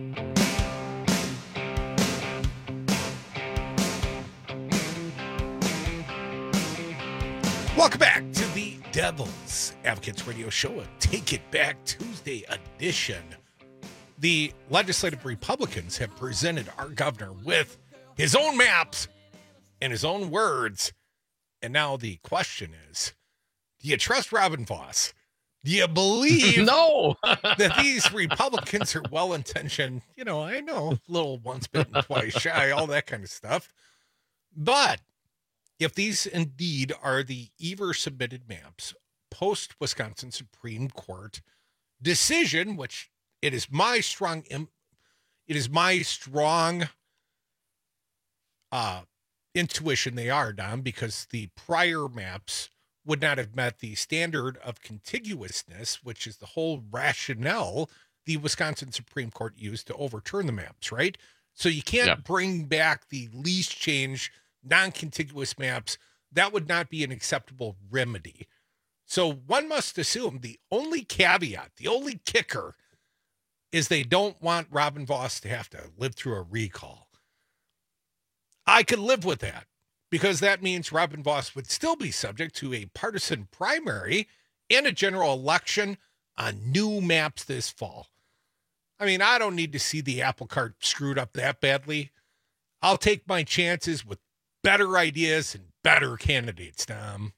Welcome back to the Devil's Advocates Radio Show, a Take It Back Tuesday edition. the legislative Republicans have presented our governor with his own maps and his own words. And now the question is, do you trust Robin Vos? Do you believe no that these Republicans are well-intentioned? You know, I know, little once bitten, twice shy, all that kind of stuff. But if these indeed are the Evers submitted maps post-Wisconsin Supreme Court decision, which it is my strong, it is my strong uh, intuition they are, Dom, because the prior maps would not have met the standard of contiguousness, which is the whole rationale the Wisconsin Supreme Court used to overturn the maps, right? So you can't Yeah. bring back the least change, non-contiguous maps. That would not be an acceptable remedy. So one must assume the only caveat, the only kicker, is they don't want Robin Vos to have to live through a recall. I could live with that, because that means Robin Vos would still be subject to a partisan primary and a general election on new maps this fall. I mean, I don't need to see the apple cart screwed up that badly. I'll take my chances with better ideas and better candidates, Tom.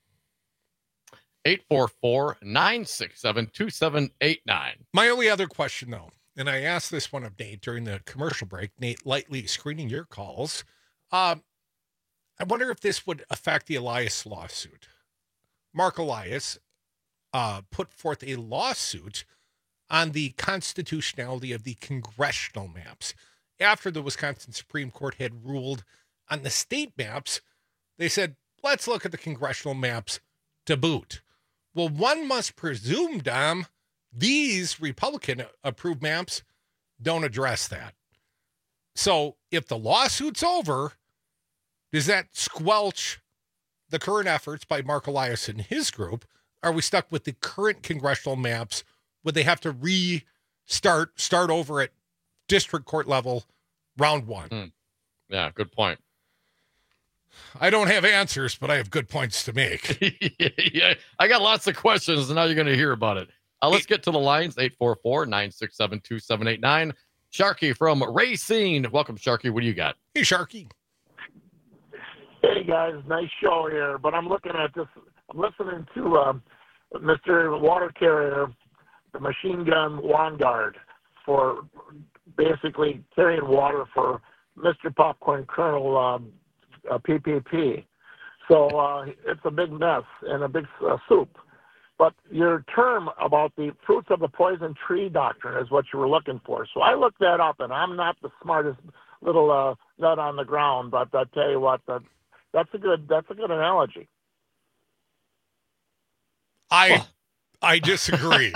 eight four four, nine six seven, two seven eight nine. My only other question, though, and I asked this one of Nate during the commercial break, Nate lightly screening your calls. Um, I wonder if this would affect the Elias lawsuit. Mark Elias uh, put forth a lawsuit on the constitutionality of the congressional maps. After the Wisconsin Supreme Court had ruled on the state maps, they said, let's look at the congressional maps to boot. Well, one must presume, Dom, these Republican-approved maps don't address that. So if the lawsuit's over, does that squelch the current efforts by Mark Elias and his group? Are we stuck with the current congressional maps? Would they have to restart, start over at district court level, round one? Mm. Yeah, good point. I don't have answers, but I have good points to make. Yeah, I got lots of questions, and now you're going to hear about it. Uh, let's get to the lines, eight four four, nine six seven, two seven eight nine. Sharky from Racine. Welcome, Sharky. What do you got? Hey, Sharky. Hey guys, nice show here. But I'm looking at this. I'm listening to um, Mister Water Carrier, the machine gun Vanguard, for basically carrying water for Mister Popcorn Colonel um, uh, P P P. So uh, it's a big mess and a big uh, soup. But your term about the fruits of the poison tree doctrine is what you were looking for. So I looked that up, and I'm not the smartest little uh, nut on the ground, but I tell you what, that, that's a good that's a good analogy. I I disagree.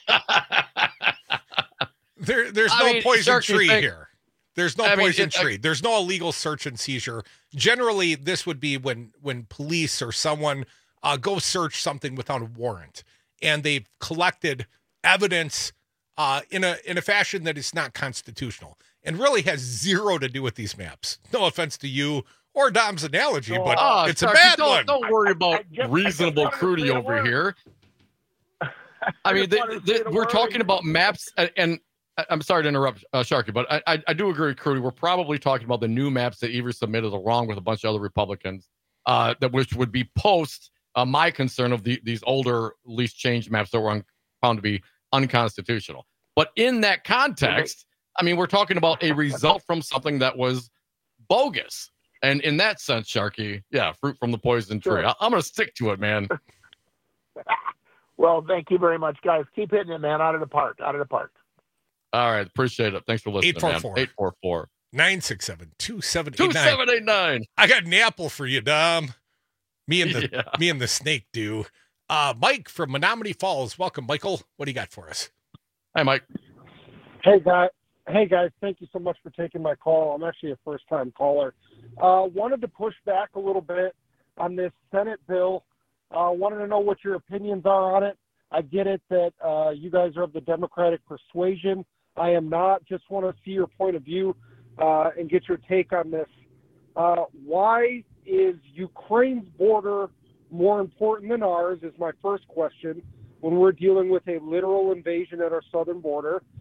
there, there's I no mean, poison Sharky tree think- here. There's no I mean, poison it- I- tree. There's no illegal search and seizure. Generally, this would be when when police or someone uh, go search something without a warrant, and they've collected evidence uh, in a in a fashion that is not constitutional, and really has zero to do with these maps. No offense to you or Dom's analogy, but Oh, it's a Sharky, bad don't, one. Don't worry about I just- reasonable I just Crudy wanted to say a over word. here. I I mean, just they, wanted to they, say the we're word. talking about maps, and, and I- I'm sorry to interrupt, uh, Sharky, but I, I, I do agree with Crudy. We're probably talking about the new maps that Evers submitted along with a bunch of other Republicans, uh, that which would be post uh, my concern of the, these older least changed maps that were un- found to be unconstitutional. But in that context, I mean, we're talking about a result from something that was bogus. And in that sense, Sharky, yeah, fruit from the poison tree. Sure. I, I'm going to stick to it, man. Well, thank you very much, guys. Keep hitting it, man. Out of the park. Out of the park. All right. Appreciate it. Thanks for listening, eight four man. four. eight four four. nine six seven, two seven eight two nine. seven eight nine. I got an apple for you, Dom. Me and the Yeah. me and the snake do. Uh, Mike from Menominee Falls. Welcome, Michael. What do you got for us? Hi, Mike. Hey guys, hey guys, thank you so much for taking my call. I'm actually a first-time caller. Uh, wanted to push back a little bit on this Senate bill. Uh, wanted to know what your opinions are on it. I get it that uh, you guys are of the Democratic persuasion. I am not. Just want to see your point of view uh, and get your take on this. Uh, why is Ukraine's border more important than ours is my first question when we're dealing with a literal invasion at our southern border.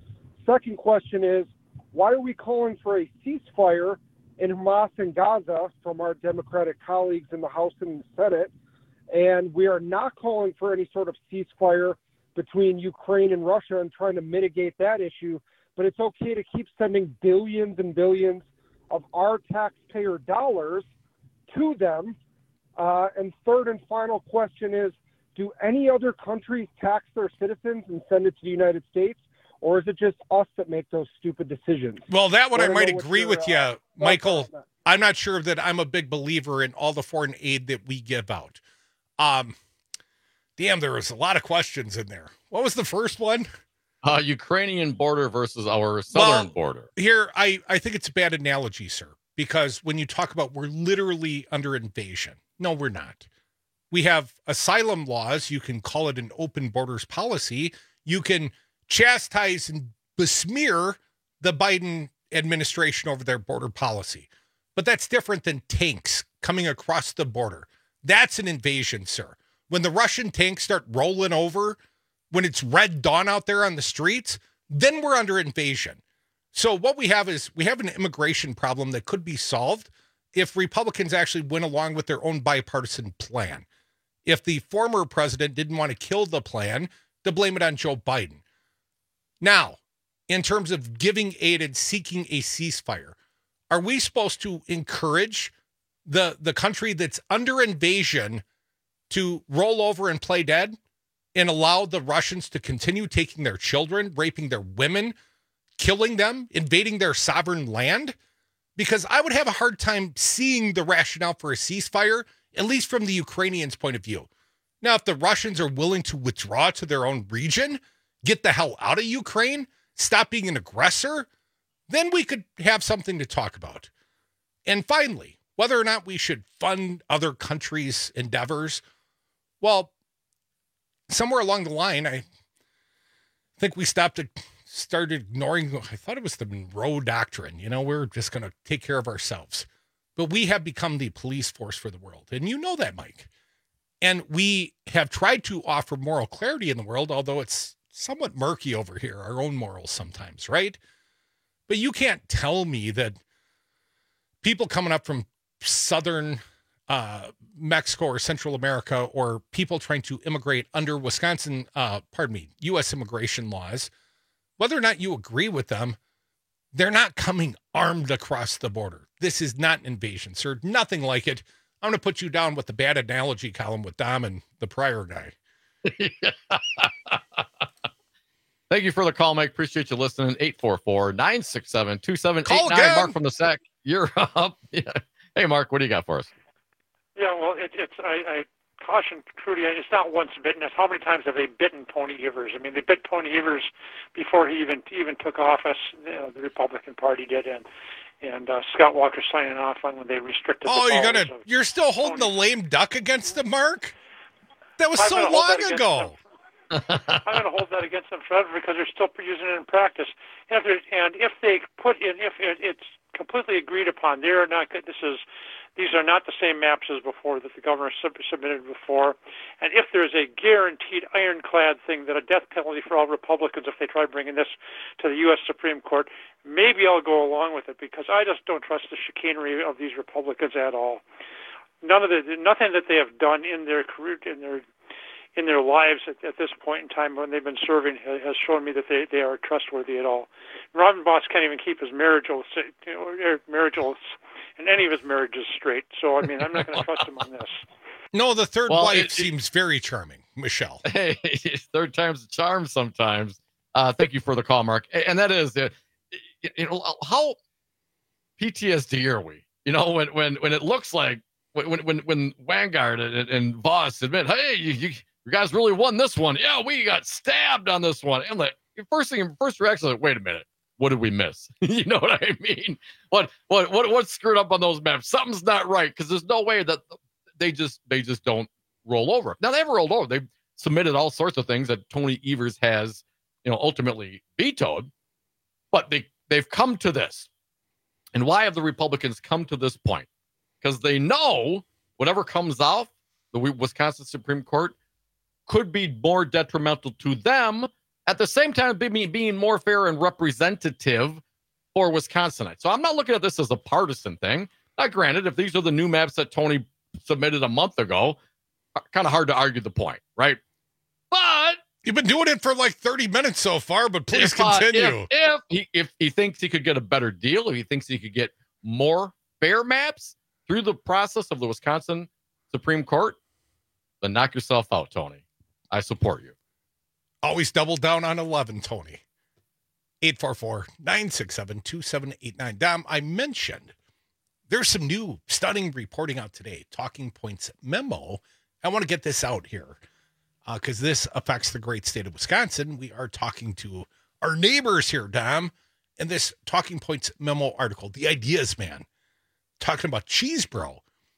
second question is, why are we calling for a ceasefire in Hamas and Gaza from our Democratic colleagues in the House and the Senate? And we are not calling for any sort of ceasefire between Ukraine and Russia and trying to mitigate that issue. But it's okay to keep sending billions and billions of our taxpayer dollars to them. Uh, and third and final question is, do any other countries tax their citizens and send it to the United States? Or is it just us that make those stupid decisions? Well, that one I might know what agree your, with you, uh, Michael. I'm not sure that I'm a big believer in all the foreign aid that we give out. Um, damn, there was a lot of questions in there. What was the first one? Uh, Ukrainian border versus our southern well, border. Here, I, I think it's a bad analogy, sir, because when you talk about we're literally under invasion. No, we're not. We have asylum laws. You can call it an open borders policy. You can chastise and besmear the Biden administration over their border policy. But that's different than tanks coming across the border. That's an invasion, sir. When the Russian tanks start rolling over, when it's red dawn out there on the streets, then we're under invasion. So what we have is we have an immigration problem that could be solved if Republicans actually went along with their own bipartisan plan. If the former president didn't want to kill the plan, to blame it on Joe Biden. Now, in terms of giving aid and seeking a ceasefire, are we supposed to encourage the, the country that's under invasion to roll over and play dead and allow the Russians to continue taking their children, raping their women, killing them, invading their sovereign land? Because I would have a hard time seeing the rationale for a ceasefire, at least from the Ukrainians' point of view. Now, if the Russians are willing to withdraw to their own region, get the hell out of Ukraine, stop being an aggressor, then we could have something to talk about. And finally, whether or not we should fund other countries' endeavors, well, somewhere along the line, I think we stopped to started ignoring, I thought it was the Monroe Doctrine. You know, we're just going to take care of ourselves. But we have become the police force for the world. And you know that, Mike. And we have tried to offer moral clarity in the world, although it's somewhat murky over here, our own morals sometimes, right? But you can't tell me that people coming up from southern uh, Mexico or Central America, or people trying to immigrate under Wisconsin, uh, pardon me, U S immigration laws, whether or not you agree with them, they're not coming armed across the border. This is not an invasion, sir. Nothing like it. I'm going to put you down with the bad analogy column with Dom and the prior guy. Thank you for the call, Mike. Appreciate you listening. eight four four, nine six seven, two seven eight nine. Call again. Mark from the Sac. You're up. Yeah. Hey, Mark, what do you got for us? Yeah, well, it, it's I, I caution Trudy. It's not once bitten. It's how many times have they bitten Tony Evers? I mean, they bit Tony Evers before he even even took office. You know, the Republican Party did, and and uh, Scott Walker signing off on when they restricted. Oh, the you're gonna of you're still holding Tony. the lame duck against him, Mark? That was I'm so gonna hold that long against ago. I'm going to hold that against them forever because they're still using it in practice. And if, and if they put in, if it, it's completely agreed upon, they're not. This is, these are not the same maps as before that the governor sub- submitted before. And if there's a guaranteed ironclad thing that a death penalty for all Republicans if they try bringing this to the U S Supreme Court, maybe I'll go along with it because I just don't trust the chicanery of these Republicans at all. None of the nothing that they have done in their career in their in their lives at, at this point in time when they've been serving has shown me that they, they are trustworthy at all. Robin Boss can't even keep his marriage oaths, you know, marriage oaths and any of his marriages straight. So, I mean, I'm not going to trust him on this. No, the third Well, wife it- seems very charming, Michelle. Hey, third time's the charm sometimes. Uh, thank you for the call, Mark. And that is, uh, you know, how P T S D are we? You know, when when when it looks like when when when Vanguard and, and Voss admit, hey, you, you you guys really won this one. Yeah, we got stabbed on this one. And like first thing, first reaction, like, wait a minute, what did we miss? You know what I mean? What what what what's screwed up on those maps? Something's not right because there's no way that they just they just don't roll over. Now they haven't rolled over. They've submitted all sorts of things that Tony Evers has, you know, ultimately vetoed, but they they've come to this. And why have the Republicans come to this point? Because they know whatever comes off the Wisconsin Supreme Court could be more detrimental to them at the same time being, being more fair and representative for Wisconsinites. So I'm not looking at this as a partisan thing. Now, granted, if these are the new maps that Tony submitted a month ago, kind of hard to argue the point, right? But you've been doing it for like thirty minutes so far, but please if, uh, continue. If, if, he, if he thinks he could get a better deal, if he thinks he could get more fair maps through the process of the Wisconsin Supreme Court, then knock yourself out, Tony. I support you. Always double down on eleven, Tony. eight four four, nine six seven, two seven eight nine. Dom, I mentioned there's some new stunning reporting out today. Talking Points memo. I want to get this out here because uh, this affects the great state of Wisconsin. We are talking to our neighbors here, Dom, in this Talking Points memo article, The Ideas Man, talking about Cheese Bro.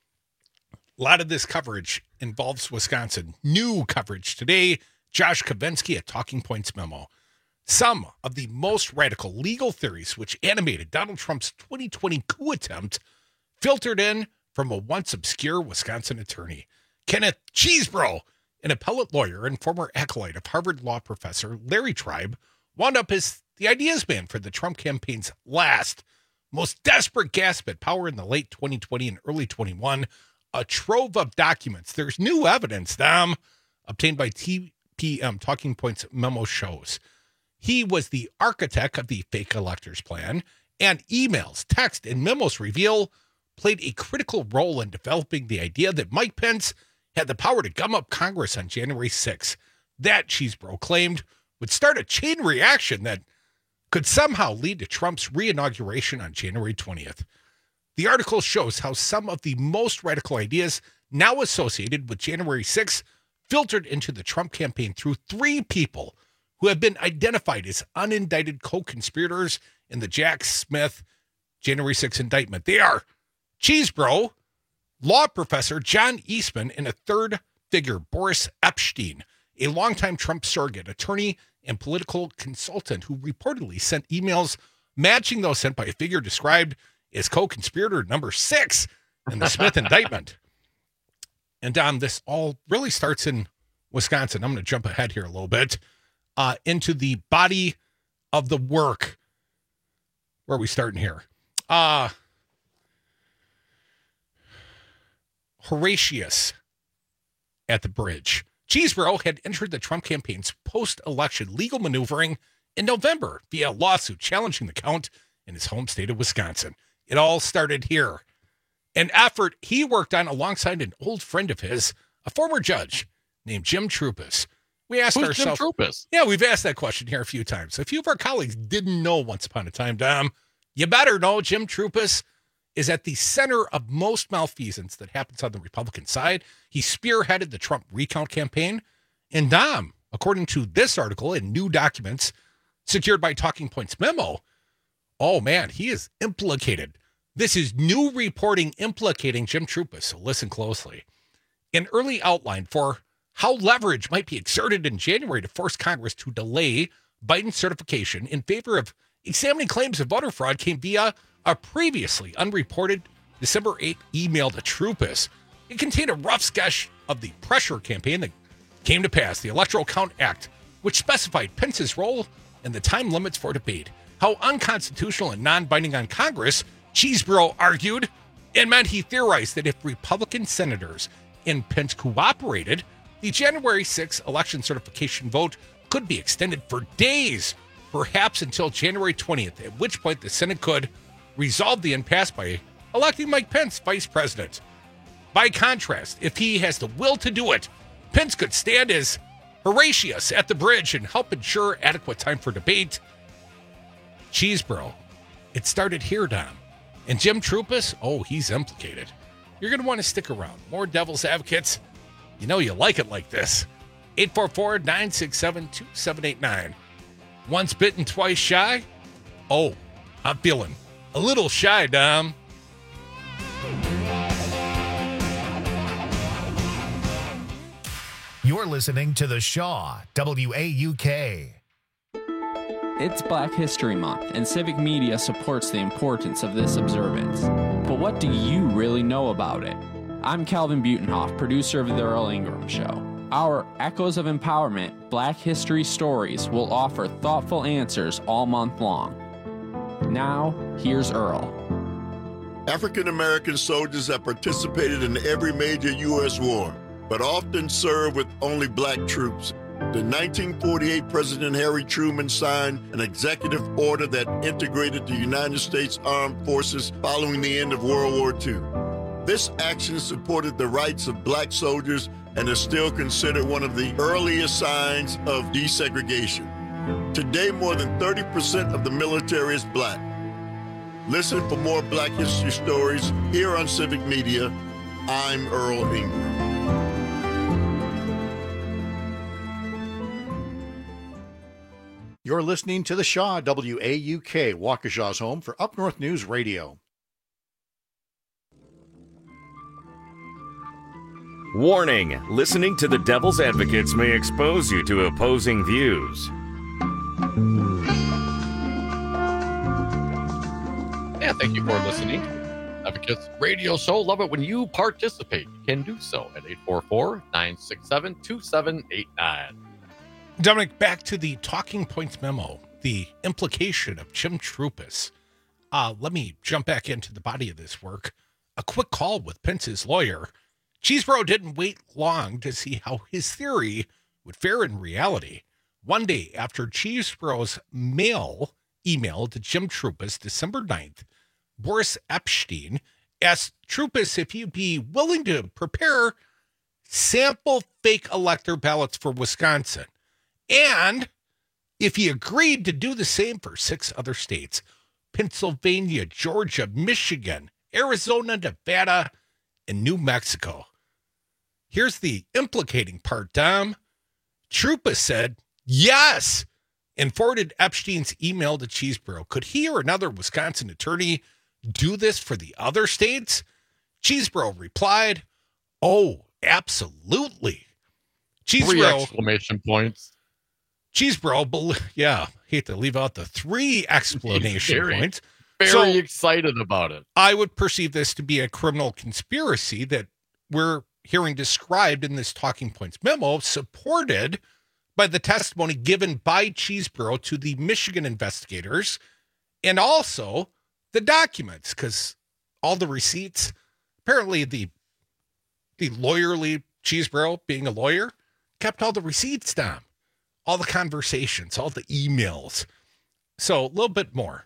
A lot of this coverage involves Wisconsin. New coverage today. Josh Kavinsky at Talking Points memo. Some of the most radical legal theories which animated Donald Trump's twenty twenty coup attempt filtered in from a once obscure Wisconsin attorney. Kenneth Cheesebro, an appellate lawyer and former acolyte of Harvard law professor Larry Tribe, wound up as the ideas man for the Trump campaign's last, most desperate gasp at power in the late twenty twenty and early twenty-one. A trove of documents. There's new evidence, Dom, obtained by T P M Talking Points memo shows. He was the architect of the fake electors plan, and emails, text, and memos reveal played a critical role in developing the idea that Mike Pence had the power to gum up Congress on January sixth. That, Cheesebro claimed, would start a chain reaction that could somehow lead to Trump's re-inauguration on January twentieth. The article shows how some of the most radical ideas now associated with January sixth filtered into the Trump campaign through three people who have been identified as unindicted co-conspirators in the Jack Smith January sixth indictment. They are Cheesebro, law professor John Eastman, and a third figure, Boris Epshteyn, a longtime Trump surrogate, attorney, and political consultant who reportedly sent emails matching those sent by a figure described as co-conspirator number six in the Smith indictment. And Dom, this all really starts in Wisconsin. I'm going to jump ahead here a little bit uh, into the body of the work. Where are we starting here? Uh, Horatius at the bridge. Cheesebro had entered the Trump campaign's post-election legal maneuvering in November via a lawsuit challenging the count in his home state of Wisconsin. It all started here. An effort he worked on alongside an old friend of his, a former judge named Jim Troupis. We asked Who's ourselves. Jim Troupis? Yeah, we've asked that question here a few times. A few of our colleagues didn't know once upon a time, Dom. You better know Jim Troupis is at the center of most malfeasance that happens on the Republican side. He spearheaded the Trump recount campaign. And Dom, according to this article and new documents secured by Talking Points memo, oh man, he is implicated. This is new reporting implicating Jim Troupis, so listen closely. An early outline for how leverage might be exerted in January to force Congress to delay Biden's certification in favor of examining claims of voter fraud came via a previously unreported December eighth email to Troupis. It contained a rough sketch of the pressure campaign that came to pass, the Electoral Count Act, which specified Pence's role and the time limits for debate. How unconstitutional and non-binding on Congress, Cheesebro argued, and meant he theorized that if Republican senators and Pence cooperated, the January sixth election certification vote could be extended for days, perhaps until January twentieth, at which point the Senate could resolve the impasse by electing Mike Pence vice president. By contrast, if he has the will to do it, Pence could stand as Horatius at the bridge and help ensure adequate time for debate. Cheesebro, it started here, Dom. And Jim Troupis, oh, he's implicated. You're going to want to stick around. More devil's advocates. You know you like it like this. eight four four, nine six seven, two seven eight nine. Once bitten, twice shy? Oh, I'm feeling a little shy, Dom. You're listening to The Shaw, W A U K. It's Black History Month, and civic media supports the importance of this observance. But what do you really know about it? I'm Calvin Butenhoff, producer of The Earl Ingram Show. Our Echoes of Empowerment Black History Stories will offer thoughtful answers all month long. Now, here's Earl. African American soldiers have participated in every major U S war, but often served with only black troops. In nineteen forty-eight, President Harry Truman signed an executive order that integrated the United States Armed Forces following the end of World War Two. This action supported the rights of black soldiers and is still considered one of the earliest signs of desegregation. Today, more than thirty percent of the military is black. Listen for more Black History Stories here on Civic Media. I'm Earl Ingram. You're listening to The Shaw, W A U K, Waukesha's home for Up North News Radio. Warning, listening to the Devil's Advocates may expose you to opposing views. Yeah, thank you for listening. Advocates Radio Show. Love it when you participate. You can do so at eight four four, nine six seven, two seven eight nine. Dominic, back to the talking points memo, the implication of Jim Troupis. Uh, let me jump back into the body of this work. A quick call with Pence's lawyer. Cheesebro didn't wait long to see how his theory would fare in reality. One day after Cheesebro's mail email to Jim Troupis, December ninth, Boris Epshteyn asked Troupis if he'd be willing to prepare sample fake elector ballots for Wisconsin. And if he agreed to do the same for six other states, Pennsylvania, Georgia, Michigan, Arizona, Nevada, and New Mexico. Here's the implicating part, Dom. Troupis said, yes, and forwarded Epstein's email to Cheesebro. Could he or another Wisconsin attorney do this for the other states? Cheesebro replied, oh, absolutely. Cheesebro, Three exclamation points. Cheesebro, yeah, hate to leave out the three exclamation very, points. Very so, excited about it. I would perceive this to be a criminal conspiracy that we're hearing described in this talking points memo, supported by the testimony given by Cheesebro to the Michigan investigators and also the documents, because all the receipts, apparently the the lawyerly Cheesebro, being a lawyer, kept all the receipts down. All the conversations, all the emails. So a little bit more.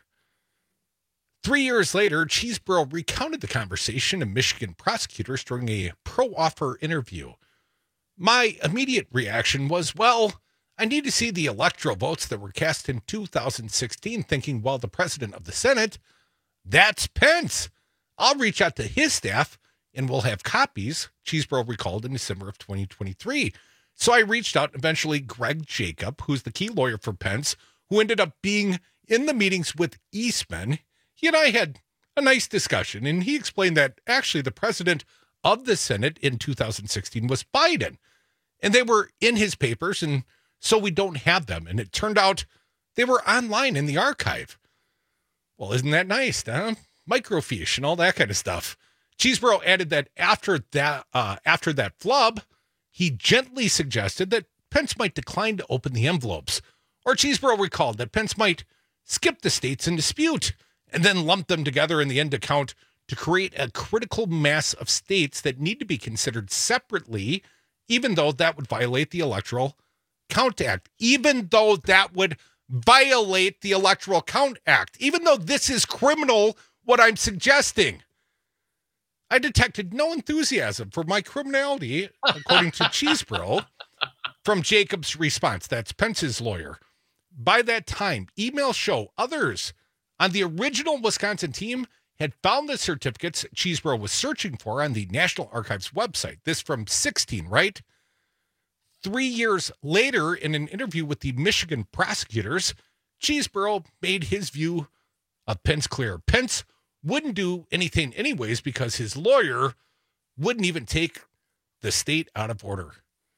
Three years later, Cheesebro recounted the conversation to Michigan prosecutors during a pro-offer interview. My immediate reaction was, well, I need to see the electoral votes that were cast in two thousand sixteen, thinking, well, the president of the Senate, that's Pence. I'll reach out to his staff and we'll have copies, Cheesebro recalled in December of twenty twenty-three. So I reached out, eventually Greg Jacob, who's the key lawyer for Pence, who ended up being in the meetings with Eastman. He and I had a nice discussion, and he explained that actually the president of the Senate in two thousand sixteen was Biden, and they were in his papers, and so we don't have them. And it turned out they were online in the archive. Well, isn't that nice, huh? Microfiche and all that kind of stuff. Cheesebro added that after that, uh, after that flub, he gently suggested that Pence might decline to open the envelopes. Or Cheesebro recalled that Pence might skip the states in dispute and then lump them together in the end account to create a critical mass of states that need to be considered separately, even though that would violate the Electoral Count Act. Even though that would violate the Electoral Count Act. Even though this is criminal, what I'm suggesting. I detected no enthusiasm for my criminality, according to Cheesebro, from Jacob's response. That's Pence's lawyer. By that time, emails show others on the original Wisconsin team had found the certificates Cheesebro was searching for on the National Archives website. This from sixteen, right? Three years later, in an interview with the Michigan prosecutors, Cheesebro made his view of Pence clear. Pence wouldn't do anything anyways because his lawyer wouldn't even take the state out of order.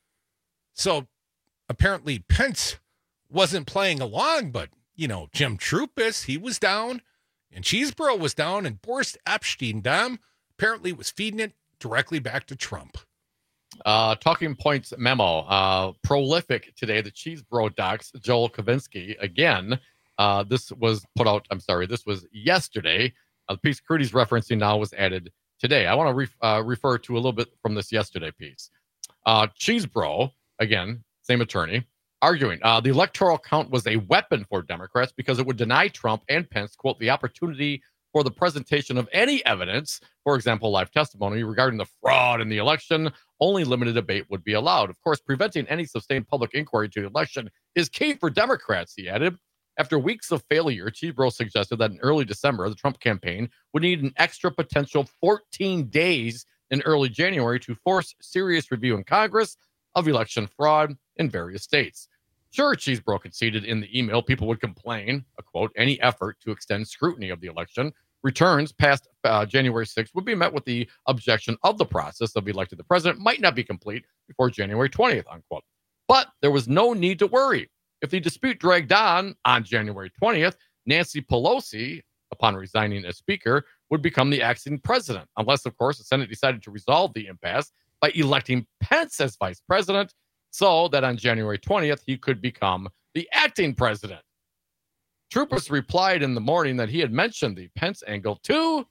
So apparently Pence wasn't playing along, but, you know, Jim Troupis, he was down, and Cheesebro was down, and Boris Epshteyn, Dom, apparently was feeding it directly back to Trump. Uh, Talking Points memo. Uh, prolific today. The Cheesebro docs, Joel Kavinsky. Again, uh, this was put out, I'm sorry, this was yesterday. Uh, the piece Crudy's referencing now was added today. I want to re- uh, refer to a little bit from this yesterday piece. Uh, Cheesebro, again, same attorney, arguing uh, the electoral count was a weapon for Democrats because it would deny Trump and Pence, quote, the opportunity for the presentation of any evidence, for example, live testimony regarding the fraud in the election. Only limited debate would be allowed. Of course, preventing any sustained public inquiry to the election is key for Democrats, he added. After weeks of failure, Cheesebro suggested that in early December, the Trump campaign would need an extra potential fourteen days in early January to force serious review in Congress of election fraud in various states. Sure, Cheesebro conceded in the email people would complain, a quote, any effort to extend scrutiny of the election returns past uh, January sixth would be met with the objection of the process of electing the president might not be complete before January twentieth, unquote. But there was no need to worry. If the dispute dragged on on January twentieth, Nancy Pelosi, upon resigning as Speaker, would become the acting president, unless, of course, the Senate decided to resolve the impasse by electing Pence as vice president, so that on January twentieth, he could become the acting president. Troupis replied in the morning that he had mentioned the Pence angle to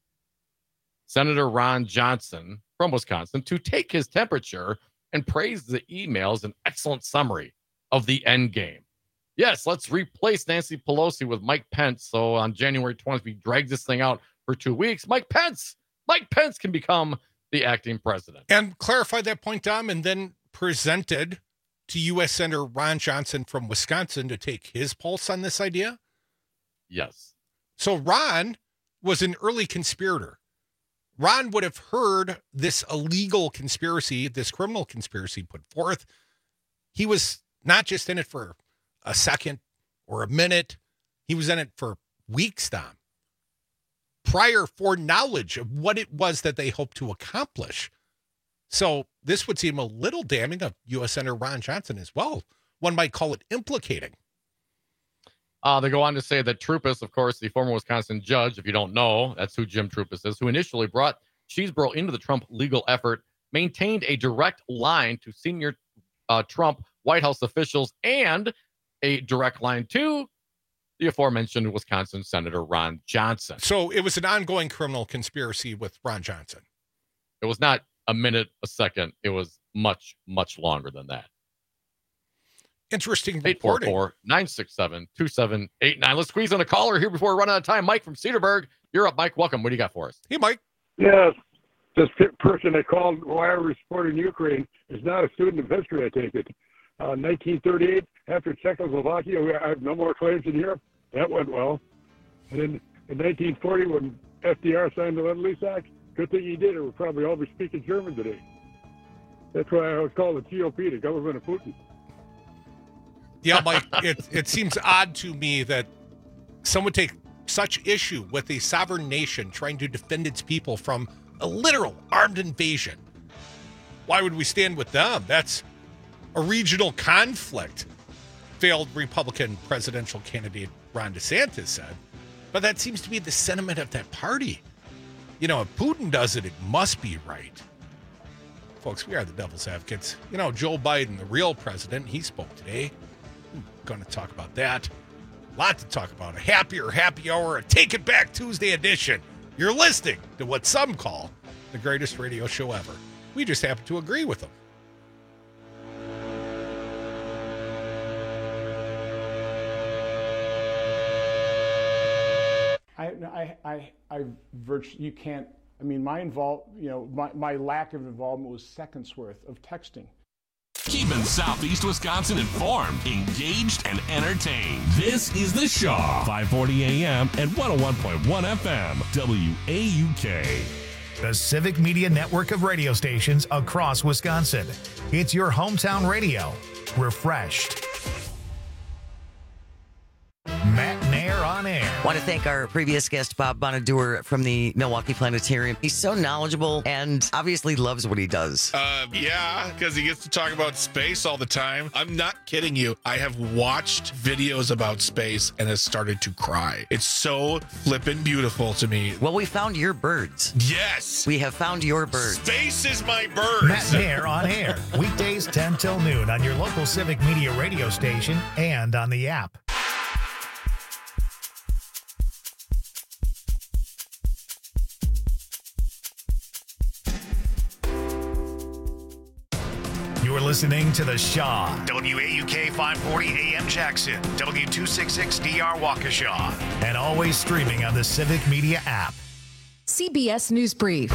Senator Ron Johnson from Wisconsin to take his temperature and praised the email as an excellent summary of the end game. Yes, let's replace Nancy Pelosi with Mike Pence. So on January twentieth, we drag this thing out for two weeks. Mike Pence, Mike Pence can become the acting president. And clarified that point, Dom, and then presented to U S Senator Ron Johnson from Wisconsin to take his pulse on this idea? Yes. So Ron was an early conspirator. Ron would have heard this illegal conspiracy, this criminal conspiracy put forth. He was not just in it for a second or a minute. He was in it for weeks, Dom. Prior foreknowledge of what it was that they hoped to accomplish. So this would seem a little damning of U S Senator Ron Johnson as well. One might call it implicating. Uh, they go on to say that Troupis, of course, the former Wisconsin judge, if you don't know, that's who Jim Troupis is, who initially brought Cheesebro into the Trump legal effort, maintained a direct line to senior uh, Trump White House officials and a direct line to the aforementioned Wisconsin Senator Ron Johnson. So it was an ongoing criminal conspiracy with Ron Johnson. It was not a minute, a second. It was much, much longer than that. Interesting eight four four, nine six seven, two seven eight nine. Let's squeeze in a caller here before we run out of time. Mike from Cedarburg. You're up, Mike. Welcome. What do you got for us? Hey, Mike. Yes. This person that called why are we supporting Ukraine is not a student of history, I take it. Uh, nineteen thirty-eight, after Czechoslovakia, we have no more claims in Europe. That went well. And then in nineteen forty, when F D R signed the Lend-Lease Act, good thing he did, or we'd probably all be speaking German today. That's why I was called the G O P, the government of Putin. Yeah, Mike, it, it seems odd to me that someone would take such issue with a sovereign nation trying to defend its people from a literal armed invasion. Why would we stand with them? That's a regional conflict, failed Republican presidential candidate Ron DeSantis said. But that seems to be the sentiment of that party. You know, if Putin does it, it must be right. Folks, we are the devil's advocates. You know, Joe Biden, the real president, he spoke today. I'm going to talk about that. A lot to talk about. A happier happy hour, a Take It Back Tuesday edition. You're listening to what some call the greatest radio show ever. We just happen to agree with them. I, I, I, I virtually, you can't, I mean, my involve, you know, my, my lack of involvement was seconds worth of texting. Keeping Southeast Wisconsin informed, engaged, and entertained. This is The Shaw, five forty a.m. and one oh one point one F M, W A U K. The Civic Media Network of radio stations across Wisconsin. It's your hometown radio. Refreshed. Matt Nair on air. Want to thank our previous guest, Bob Bonadur from the Milwaukee Planetarium. He's so knowledgeable and obviously loves what he does. Uh, yeah, because he gets to talk about space all the time. I'm not kidding you. I have watched videos about space and has started to cry. It's so flippin' beautiful to me. Well, we found your birds. Yes. We have found your birds. Space is my birds. Matt Mayer on air. Weekdays ten till noon on your local Civic Media radio station and on the app. You're listening to The Shaw. W A U K five forty A M Jackson. W two sixty-six D R Waukesha. And always streaming on the Civic Media app. C B S News Brief.